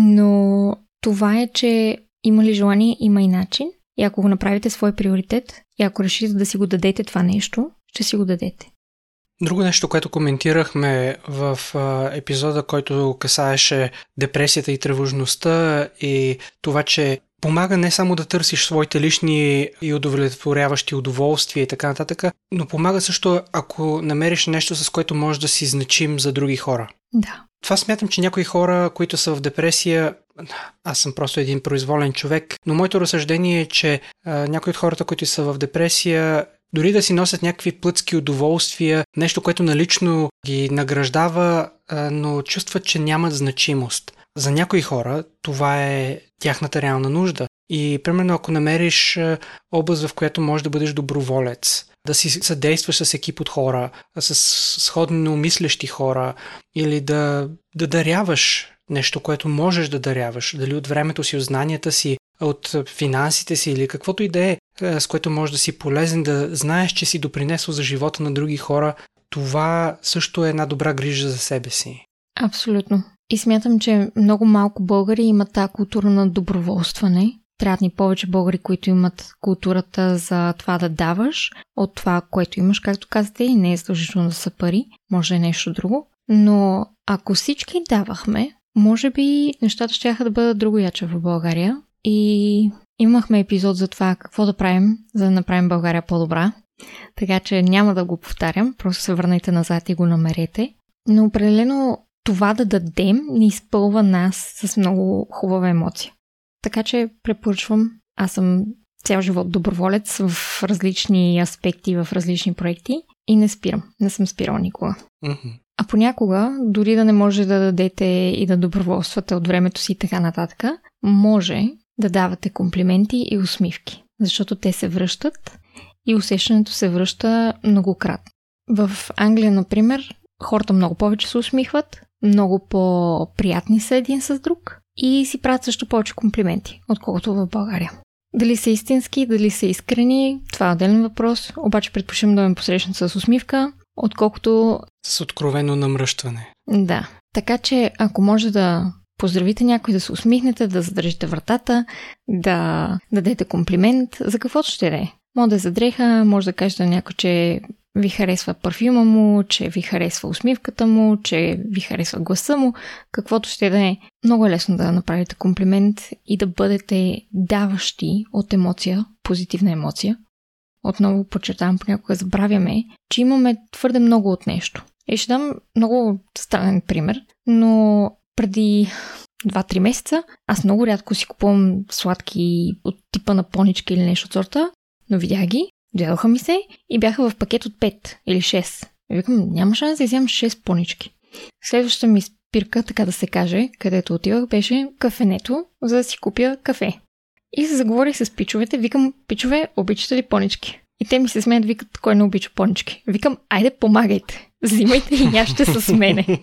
Но това е, че има ли желание, има и начин. И ако го направите свой приоритет, и ако решите да си го дадете това нещо, ще си го дадете. Друго нещо, което коментирахме в епизода, който касаеше депресията и тревожността и това, че помага не само да търсиш своите лични и удовлетворяващи удоволствия и така нататък, но помага също, ако намериш нещо, с което можеш да си значим за други хора. Да. Това смятам, че някои хора, които са в депресия, аз съм просто един произволен човек, но моето разсъждение е, че някои от хората, които са в депресия, дори да си носят някакви плътски удоволствия, нещо, което налично ги награждава, но чувстват, че нямат значимост. За някои хора това е тяхната реална нужда. И, примерно, ако намериш област, в която можеш да бъдеш доброволец, да си съдействаш с екип от хора, с сходно мислещи хора, или да даряваш нещо, което можеш да даряваш, дали от времето си, от знанията си, от финансите си или каквото и да е, с което можеш да си полезен, да знаеш, че си допринесъл за живота на други хора, това също е една добра грижа за себе си. Абсолютно. И смятам, че много малко българи имат тази култура на доброволстване. Трябват ни повече българи, които имат културата за това да даваш от това, което имаш, както казате, и не е задължително да са пари, може е нещо друго. Но ако всички давахме, може би нещата ще да бъдат другояче в България. И имахме епизод за това какво да правим, за да направим България по-добра. Така че няма да го повтарям, просто се върнете назад и го намерете. Но определено това да дадем ни изпълва нас с много хубава емоция. Така че препоръчвам, аз съм цял живот доброволец в различни аспекти, в различни проекти и не спирам. Не съм спирала никога. Mm-hmm. А понякога, дори да не може да дадете и да доброволствате от времето си и така нататък, може да давате комплименти и усмивки, защото те се връщат и усещането се връща многократно. В Англия, например, хората много повече се усмихват, много по-приятни са един с друг и си правят също повече комплименти, отколкото в България. Дали са истински, дали са искрени, това е отделен въпрос, обаче предпочитам да ме посрещнат с усмивка, отколкото... С откровено намръщване. Да. Така че, ако може да поздравите някой, да се усмихнете, да задържите вратата, да дадете комплимент, за каквото ще да е. Може да е за дреха, може да кажете на някой, че ви харесва парфюма му, че ви харесва усмивката му, че ви харесва гласа му, каквото ще да е. Много е лесно да направите комплимент и да бъдете даващи от емоция, позитивна емоция. Отново подчертавам, понякога забравяме, че имаме твърде много от нещо. И ще дам много странен пример, но преди 2-3 месеца аз много рядко си купувам сладки от типа на понички или нещо от сорта, но видях ги, дадоха ми се и бяха в пакет от 5 или 6. И викам, няма шанс да вземам 6 понички. Следващата ми спирка, така да се каже, където отивах, беше кафенето, за да си купя кафе. И се заговорих с пичовете, викам, пичове, обичате ли понички? И те ми се смеят, викат, кой не обича понички. Викам, айде помагайте, взимайте и яще с мене.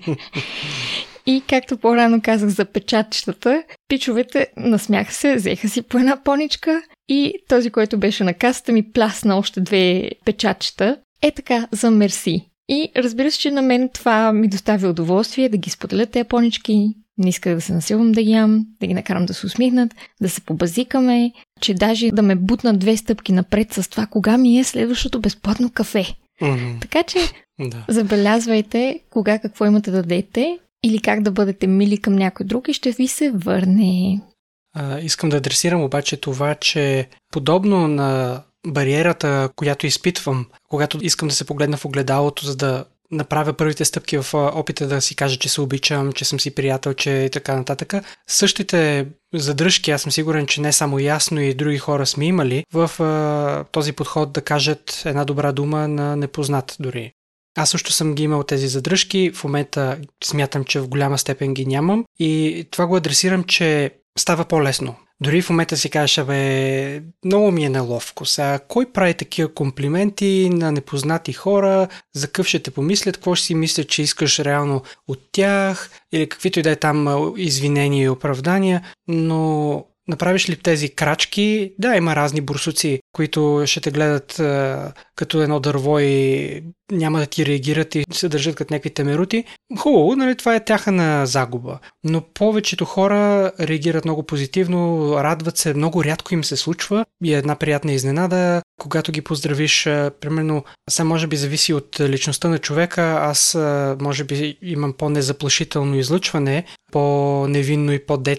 И както по-рано казах за печатчетата, пичовете насмяха се, взеха си по една поничка и този, който беше на касата, ми плясна още 2 печатчета. Е така, за мерси. И разбира се, че на мен това ми достави удоволствие да ги споделя тези понички. Не исках да се насилвам да ги ям, да ги накарам да се усмихнат, да се побазикаме, че даже да ме бутнат 2 стъпки напред с това, кога ми е следващото безплатно кафе. Mm-hmm. Така че забелязвайте кога какво имате да дадете или как да бъдете мили към някой друг и ще ви се върне. Искам да адресирам обаче това, че подобно на бариерата, която изпитвам, когато искам да се погледна в огледалото, за да направя първите стъпки в опита да си кажа, че се обичам, че съм си приятел, че и така нататък. Същите задръжки, аз съм сигурен, че не само ясно и други хора сме имали в този подход да кажат една добра дума на непознат дори. Аз също съм ги имал тези задръжки, в момента смятам, че в голяма степен ги нямам и това го адресирам, че става по-лесно. Дори в момента си кажеш, много ми е неловко. Сега, кой прави такива комплименти на непознати хора, за къв ще те помислят, какво ще си мислят, че искаш реално от тях, или каквито и да е там извинения и оправдания, но направиш ли тези крачки, да, има разни бурсуци, които ще те гледат като едно дърво и няма да ти реагират и се държат като някакви темерути. Хубаво, нали, това е тяхна загуба. Но повечето хора реагират много позитивно, радват се, много рядко им се случва и е една приятна изненада, когато ги поздравиш. Примерно, сега може би зависи от личността на човека, аз може би имам по-незаплашително излъчване, по-невинно и по-детско,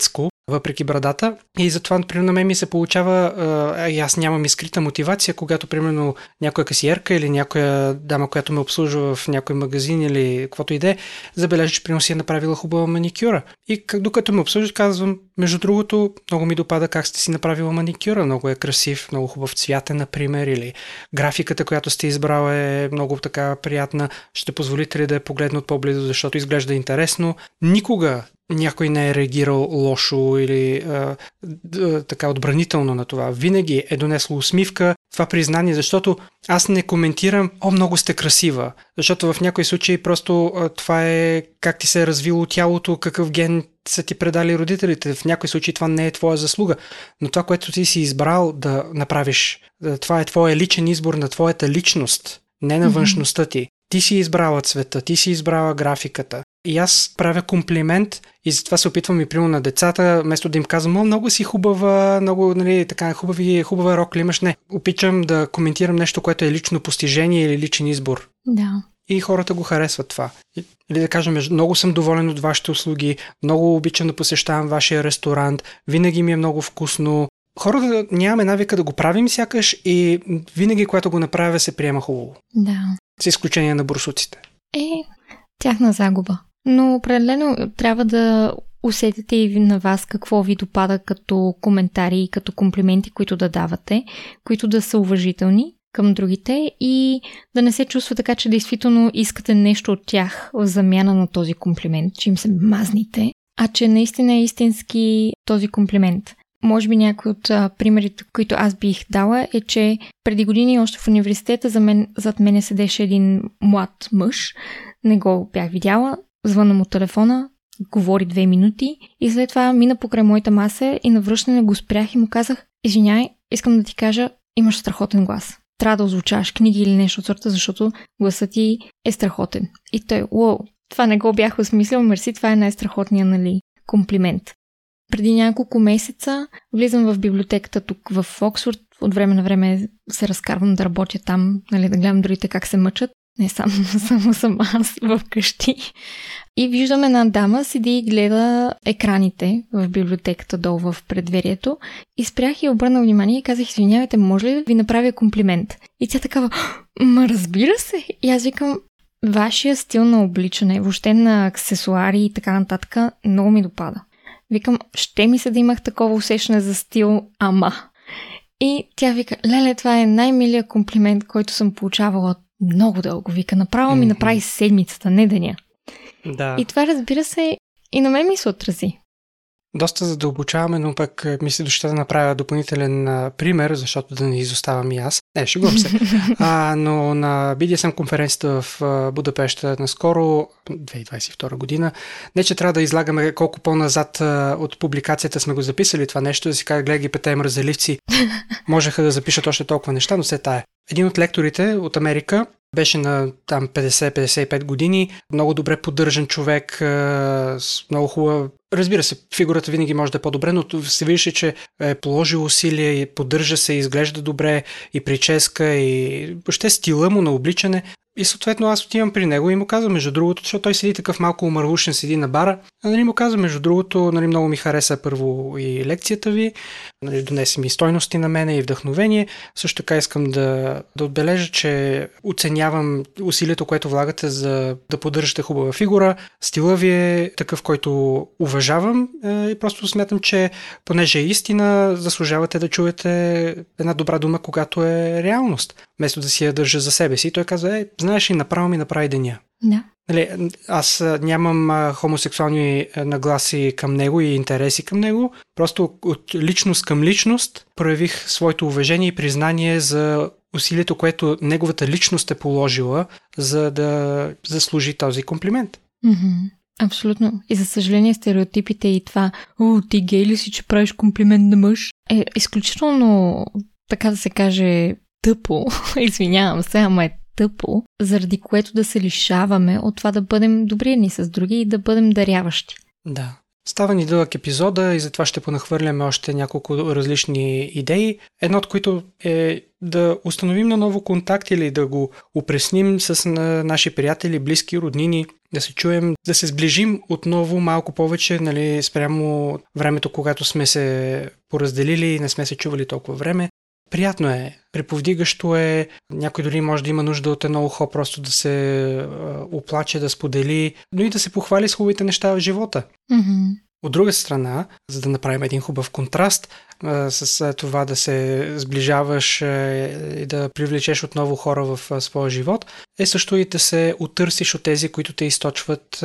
въпреки брадата. И затова, например, на мен ми се получава, аз нямам изкрита мотивация, когато, примерно, някоя касиерка или някоя дама, която ме обслужва в някой магазин или каквото и да е, забележа, че примерно си е направила хубава маникюра. И докато ме обслужват, казвам, между другото, много ми допада как сте си направила маникюра, много е красив, много хубав цвят, например, или графиката, която сте избрала е много така приятна, ще позволите ли да я погледна от по-близо, защото изглежда интересно. Никога някой не е реагирал лошо или така отбранително на това. Винаги е донесло усмивка, това признание, защото аз не коментирам, много сте красива, защото в някои случаи просто това е как ти се е развило тялото, какъв ген са ти предали родителите. В някои случаи това не е твоя заслуга, но това, което ти си избрал да направиш, това е твоя личен избор на твоята личност, не на външността ти. Ти си избрала цвета, ти си избрала графиката. И аз правя комплимент и затова се опитвам и примерно на децата, вместо да им казвам, много си хубава, много, нали, така, хубава рокля имаш, не. Опичам да коментирам нещо, което е лично постижение или личен избор. Да. И хората го харесват това. Или да кажем, много съм доволен от вашите услуги, много обичам да посещавам вашия ресторант, винаги ми е много вкусно. Хората нямаме навика да го правим сякаш и винаги, когато го направя, се приема хубаво. Да. С изключение на бурсуците. Тяхна загуба. Но определено трябва да усетите и на вас какво ви допада като коментари и като комплименти, които да давате, които да са уважителни към другите и да не се чувства така, че действително искате нещо от тях в замяна на този комплимент, че им се мазните, а че наистина е истински този комплимент. Може би някой от примерите, които аз бих дала е, че преди години още в университета зад мене седеше един млад мъж, не го бях видяла, звънна му телефона, говори 2 минути и след това мина покрай моята маса и на връщане го спрях и му казах, извиняй, искам да ти кажа, имаш страхотен глас. Трябва да озвучаваш книги или нещо от сорта, защото гласът ти е страхотен. И той, това не го бях осмислил, мерси, това е най-страхотният, комплимент. Преди няколко месеца влизам в библиотеката тук в Оксфорд. От време на време се разкарвам да работя там, да гледам другите как се мъчат. Не само съм аз вкъщи. И виждам една дама седи и гледа екраните в библиотеката долу в предверието. И спрях и обърнах внимание и казах, извинявайте, може ли да ви направя комплимент? И тя такава, разбира се. И аз викам, вашия стил на обличане, въобще на аксесуари и така нататък, много ми допада. Викам, ще ми се да имах такова усещане за стил, ама. И тя вика, леле, това е най-милият комплимент, който съм получавала много дълго. Вика, направо ми направи седмицата, не деня. Да. И това, разбира се, и на мен ми се отрази. Доста задълбочаваме, но пък ми се дошли да направя допълнителен пример, защото да не изоставам и аз. Не, шегувам се. Но на BDSM конференцията в Будапеща наскоро, 2022 година, не че трябва да излагаме колко по-назад от публикацията сме го записали това нещо, да си кажа, гледай ги пете мразеливци, можеха да запишат още толкова неща, но все тая. Един от лекторите от Америка беше на там 50-55 години, много добре поддържан човек, с много хубава. Разбира се, фигурата винаги може да е по-добре, но се вижда, че е положил усилия и поддържа се, изглежда добре и прическа и въобще стила му на обличане. И съответно аз отивам при него и му казвам, между другото, защото той седи такъв малко умървушен, седи на бара, му казвам, между другото, много ми хареса първо и лекцията ви, донесе ми стойности на мене и вдъхновение. Също така искам да отбележа, че оценявам усилието, което влагате за да поддържате хубава фигура. Стила ви е такъв, който уважавам и просто смятам, че понеже е истина, заслужавате да чуете една добра дума, когато е реалност, вместо да си я държа за себе си. И той казва, знаеш ли, направо ми направи деня. Да. Аз нямам хомосексуални нагласи към него и интереси към него. Просто от личност към личност проявих своето уважение и признание за усилието, което неговата личност е положила, за да заслужи този комплимент. Абсолютно. И за съжаление стереотипите и това, ти гей ли си, че правиш комплимент на мъж, е изключително, така да се каже, тъпо. Извинявам се, ама е тъпо, заради което да се лишаваме от това да бъдем добри ни с други и да бъдем даряващи. Да. Става ни дълъг епизода и затова ще понахвърляме още няколко различни идеи. Едно от които е да установим наново контакт или да го упресним с наши приятели, близки, роднини, да се чуем, да се сближим отново малко повече, нали, спрямо времето, когато сме се поразделили и не сме се чували толкова време. Приятно е, приповдигащо е, някой дори може да има нужда от едно ухо, просто да се оплаче, да сподели, но и да се похвали с хубавите неща в живота. Mm-hmm. От друга страна, за да направим един хубав контраст с това да се сближаваш и да привлечеш отново хора в своя живот, е също и да се отърсиш от тези, които те източват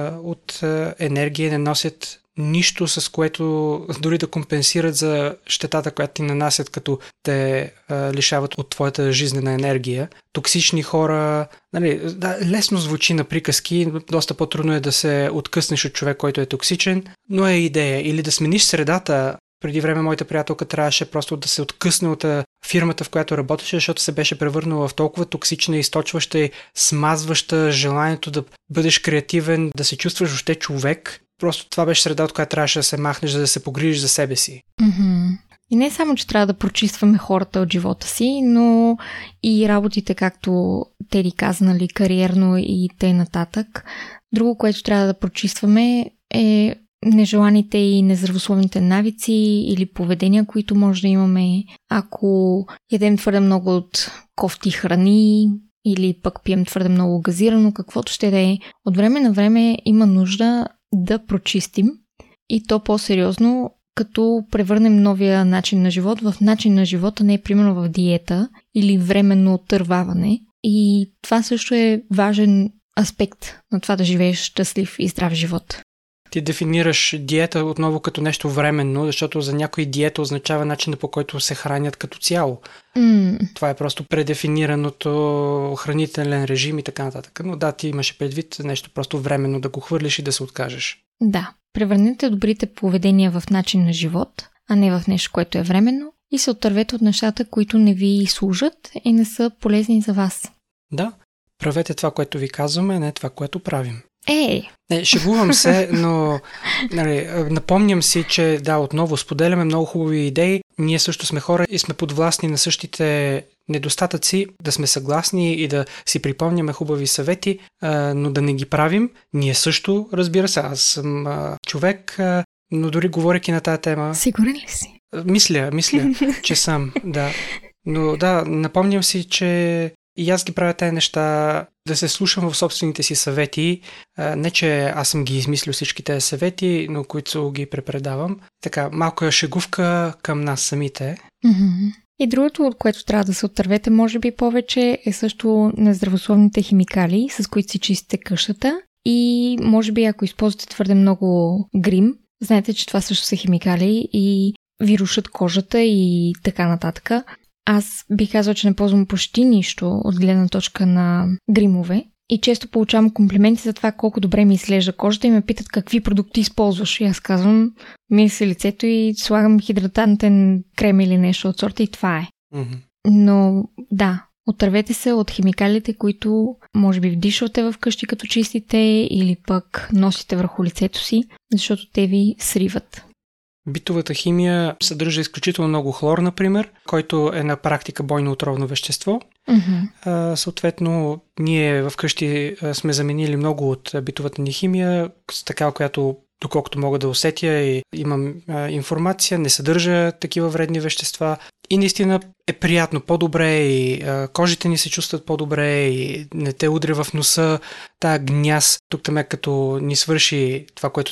от енергия, не носят нищо, с което дори да компенсират за щетата, която ти нанасят, като те лишават от твоята жизнена енергия. Токсични хора, нали, да, лесно звучи на приказки, доста по-трудно е да се откъснеш от човек, който е токсичен, но е идея. Или да смениш средата. Преди време моята приятелка трябваше просто да се откъсне от фирмата, в която работеше, защото се беше превърнала в толкова токсична, източваща и смазваща желанието да бъдеш креативен, да се чувстваш въобще човек. Просто това беше среда, от която трябваше да се махнеш, за да се погрижиш за себе си. Mm-hmm. И не само, че трябва да прочистваме хората от живота си, но и работите, както Теди каза, нали, кариерно и т.н. нататък. Друго, което трябва да прочистваме е нежеланите и нездравословните навици или поведения, които може да имаме, ако ядем твърде много от кофти храни или пък пием твърде много газирано, каквото ще да е. От време на време има нужда да прочистим и то по-сериозно, като превърнем новия начин на живот в начин на живота, не примерно в диета или временно отърваване. И това също е важен аспект на това да живееш щастлив и здрав живот. Ти дефинираш диета отново като нещо временно, защото за някои диета означава начина, по който се хранят като цяло. Това е просто предефинираното хранителен режим и така нататък. Но да, ти имаше предвид нещо просто временно да го хвърлиш и да се откажеш. Да, превърнете добрите поведения в начин на живот, а не в нещо, което е временно, и се отървете от нещата, които не ви служат и не са полезни за вас. Да, правете това, което ви казваме, а не това, което правим. Не, шегувам се, но нали, напомням си, че да, отново споделяме много хубави идеи. Ние също сме хора и сме подвластни на същите недостатъци, да сме съгласни и да си припомняме хубави съвети, но да не ги правим. Ние също, разбира се, аз съм човек, но дори говорейки на тая тема... Сигурен ли си? Мисля, че съм, да. Но да, напомням си, че и аз ги правя тези неща, да се слушам в собствените си съвети. Не, че аз съм ги измислил всички тези съвети, но които ги препредавам. Така, малко шегувка към нас самите. Mm-hmm. И другото, от което трябва да се отървете, може би повече, е също нездравословните химикали, с които си чистите къщата. И може би, ако използвате твърде много грим, знаете, че това също са химикали и ви рушат кожата и така нататък. Аз бих казала, че не ползвам почти нищо от гледна точка на гримове и често получавам комплименти за това колко добре ми изглежда кожата и ме питат какви продукти използваш. И аз казвам, мия си лицето и слагам хидратантен крем или нещо от сорта и това е. Mm-hmm. Но да, отървете се от химикалите, които може би вдишвате в къщи като чистите или пък носите върху лицето си, защото те ви сриват. Битовата химия съдържа изключително много хлор, например, който е на практика бойно отровно вещество. Mm-hmm. Съответно, ние вкъщи сме заменили много от битовата ни химия с такава, която, доколкото мога да усетя и имам информация, не съдържа такива вредни вещества. И наистина е приятно, по-добре и кожите ни се чувстват по-добре и не те удря в носа тая гняз. Тук като ни свърши това, което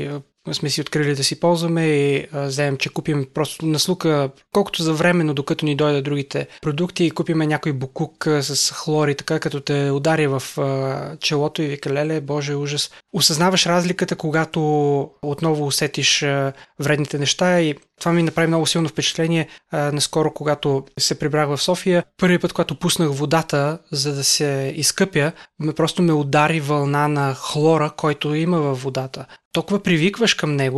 сме си открили да си ползваме и вземем, че купим просто на слука, колкото за временно, докато ни дойдат другите продукти и купиме някой букук с хлор и така, като те удари в челото и вика, леле, боже, ужас. Осъзнаваш разликата, когато отново усетиш вредните неща и това ми направи много силно впечатление. Наскоро, когато се прибрах в София, първият път, когато пуснах водата, за да се изкъпя, просто ме удари вълна на хлора, който има във водата. Толкова привикваш към него,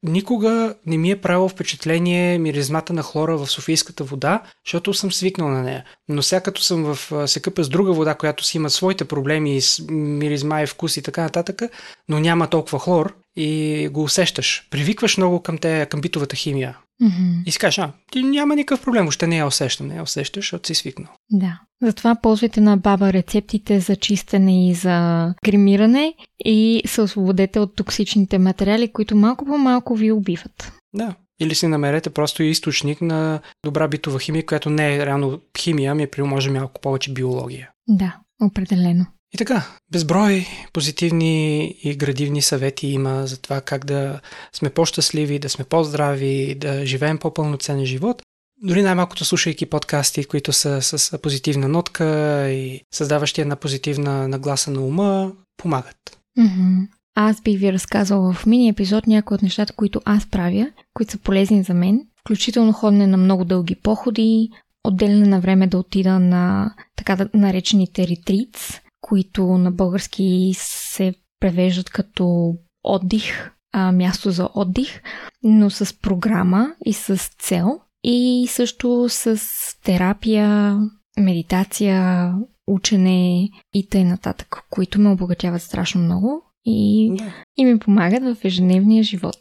никога не ми е правило впечатление миризмата на хлора в софийската вода, защото съм свикнал на нея. Но сега като съм се къпя с друга вода, която си има своите проблеми с миризма и вкус и така нататък, но няма толкова хлор и го усещаш. Привикваш много към битовата химия. Mm-hmm. И си кажеш, ти няма никакъв проблем, въобще не я усещам. Не я усещаш, защото си свикнал. Да. Затова ползвайте на баба рецептите за чистене и за гримиране и се освободете от токсичните материали, които малко по малко ви убиват. Да. Или си намерете просто източник на добра битова химия, която не е реално химия, ами може малко повече биология. Да, определено. И така, безброй позитивни и градивни съвети има за това как да сме по-щастливи, да сме по-здрави, да живеем по-пълноценен живот. Дори най-малкото слушайки подкасти, които са с позитивна нотка и създаващи една позитивна нагласа на ума, помагат. Mm-hmm. Аз бих ви разказала в мини епизод някои от нещата, които аз правя, които са полезни за мен, включително ходене на много дълги походи, отделяне на време да отида на така наречените ретритс, които на български се превеждат като отдих, място за отдих, но с програма и с цел. И също с терапия, медитация, учене и т.н., които ме обогатяват страшно много и ми помагат в ежедневния живот.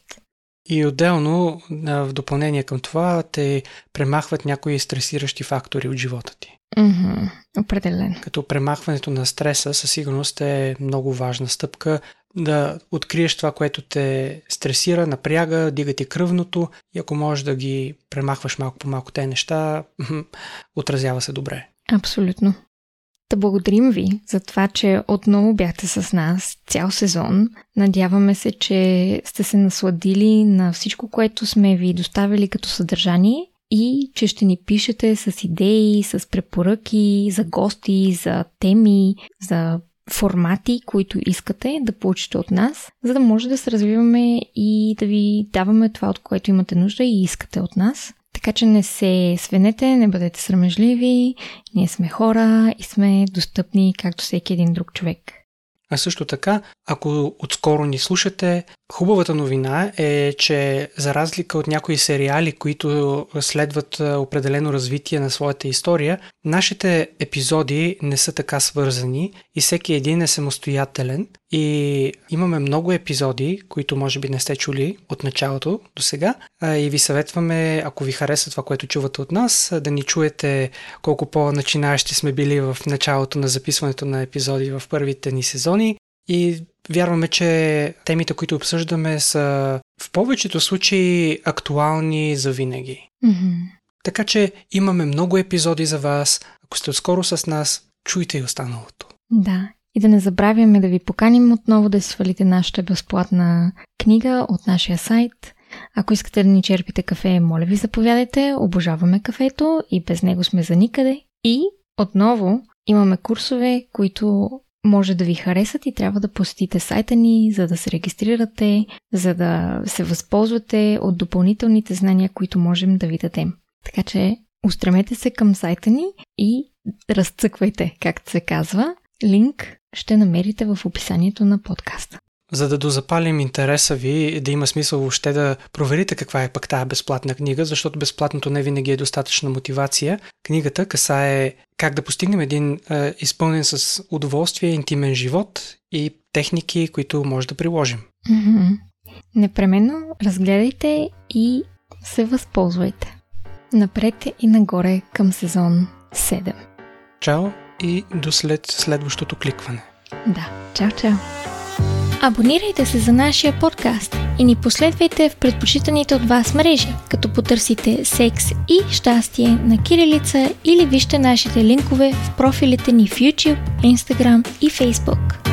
И отделно, в допълнение към това, те премахват някои стресиращи фактори от живота ти. Mm-hmm, определено. Като премахването на стреса със сигурност е много важна стъпка да откриеш това, което те стресира, напряга, дига ти кръвното и ако можеш да ги премахваш малко по малко тези неща, отразява се добре. Абсолютно. Да благодарим ви за това, че отново бяхте с нас цял сезон. Надяваме се, че сте се насладили на всичко, което сме ви доставили като съдържание и че ще ни пишете с идеи, с препоръки за гости, за теми, за формати, които искате да получите от нас, за да може да се развиваме и да ви даваме това, от което имате нужда и искате от нас. Така че не се свенете, не бъдете срамежливи, ние сме хора и сме достъпни както всеки един друг човек. А също така, ако отскоро ни слушате, хубавата новина е, че за разлика от някои сериали, които следват определено развитие на своята история, нашите епизоди не са така свързани и всеки един е самостоятелен и имаме много епизоди, които може би не сте чули от началото до сега и ви съветваме, ако ви хареса това, което чувате от нас, да ни чуете колко по-начинаещи сме били в началото на записването на епизоди в първите ни сезони. И вярваме, че темите, които обсъждаме, са в повечето случаи актуални за винаги. Mm-hmm. Така че имаме много епизоди за вас. Ако сте отскоро с нас, чуйте и останалото. Да, и да не забравяме да ви поканим отново да си свалите нашата безплатна книга от нашия сайт. Ако искате да ни черпите кафе, моля ви заповядайте. Обожаваме кафето и без него сме за никъде. И отново имаме курсове, които може да ви харесат и трябва да посетите сайта ни, за да се регистрирате, за да се възползвате от допълнителните знания, които можем да ви дадем. Така че устремете се към сайта ни и разцъквайте, както се казва. Линк ще намерите в описанието на подкаста. За да дозапалим интереса ви, да има смисъл въобще да проверите каква е пък тази безплатна книга, защото безплатното не винаги е достатъчна мотивация. Книгата касае как да постигнем един изпълнен с удоволствие, интимен живот и техники, които може да приложим. Mm-hmm. Непременно разгледайте и се възползвайте. Напред и нагоре към сезон 7. Чао и до следващото кликване. Да, чао. Абонирайте се за нашия подкаст и ни последвайте в предпочитаните от вас мрежи, като потърсите секс и щастие на кирилица или вижте нашите линкове в профилите ни в YouTube, Instagram и Facebook.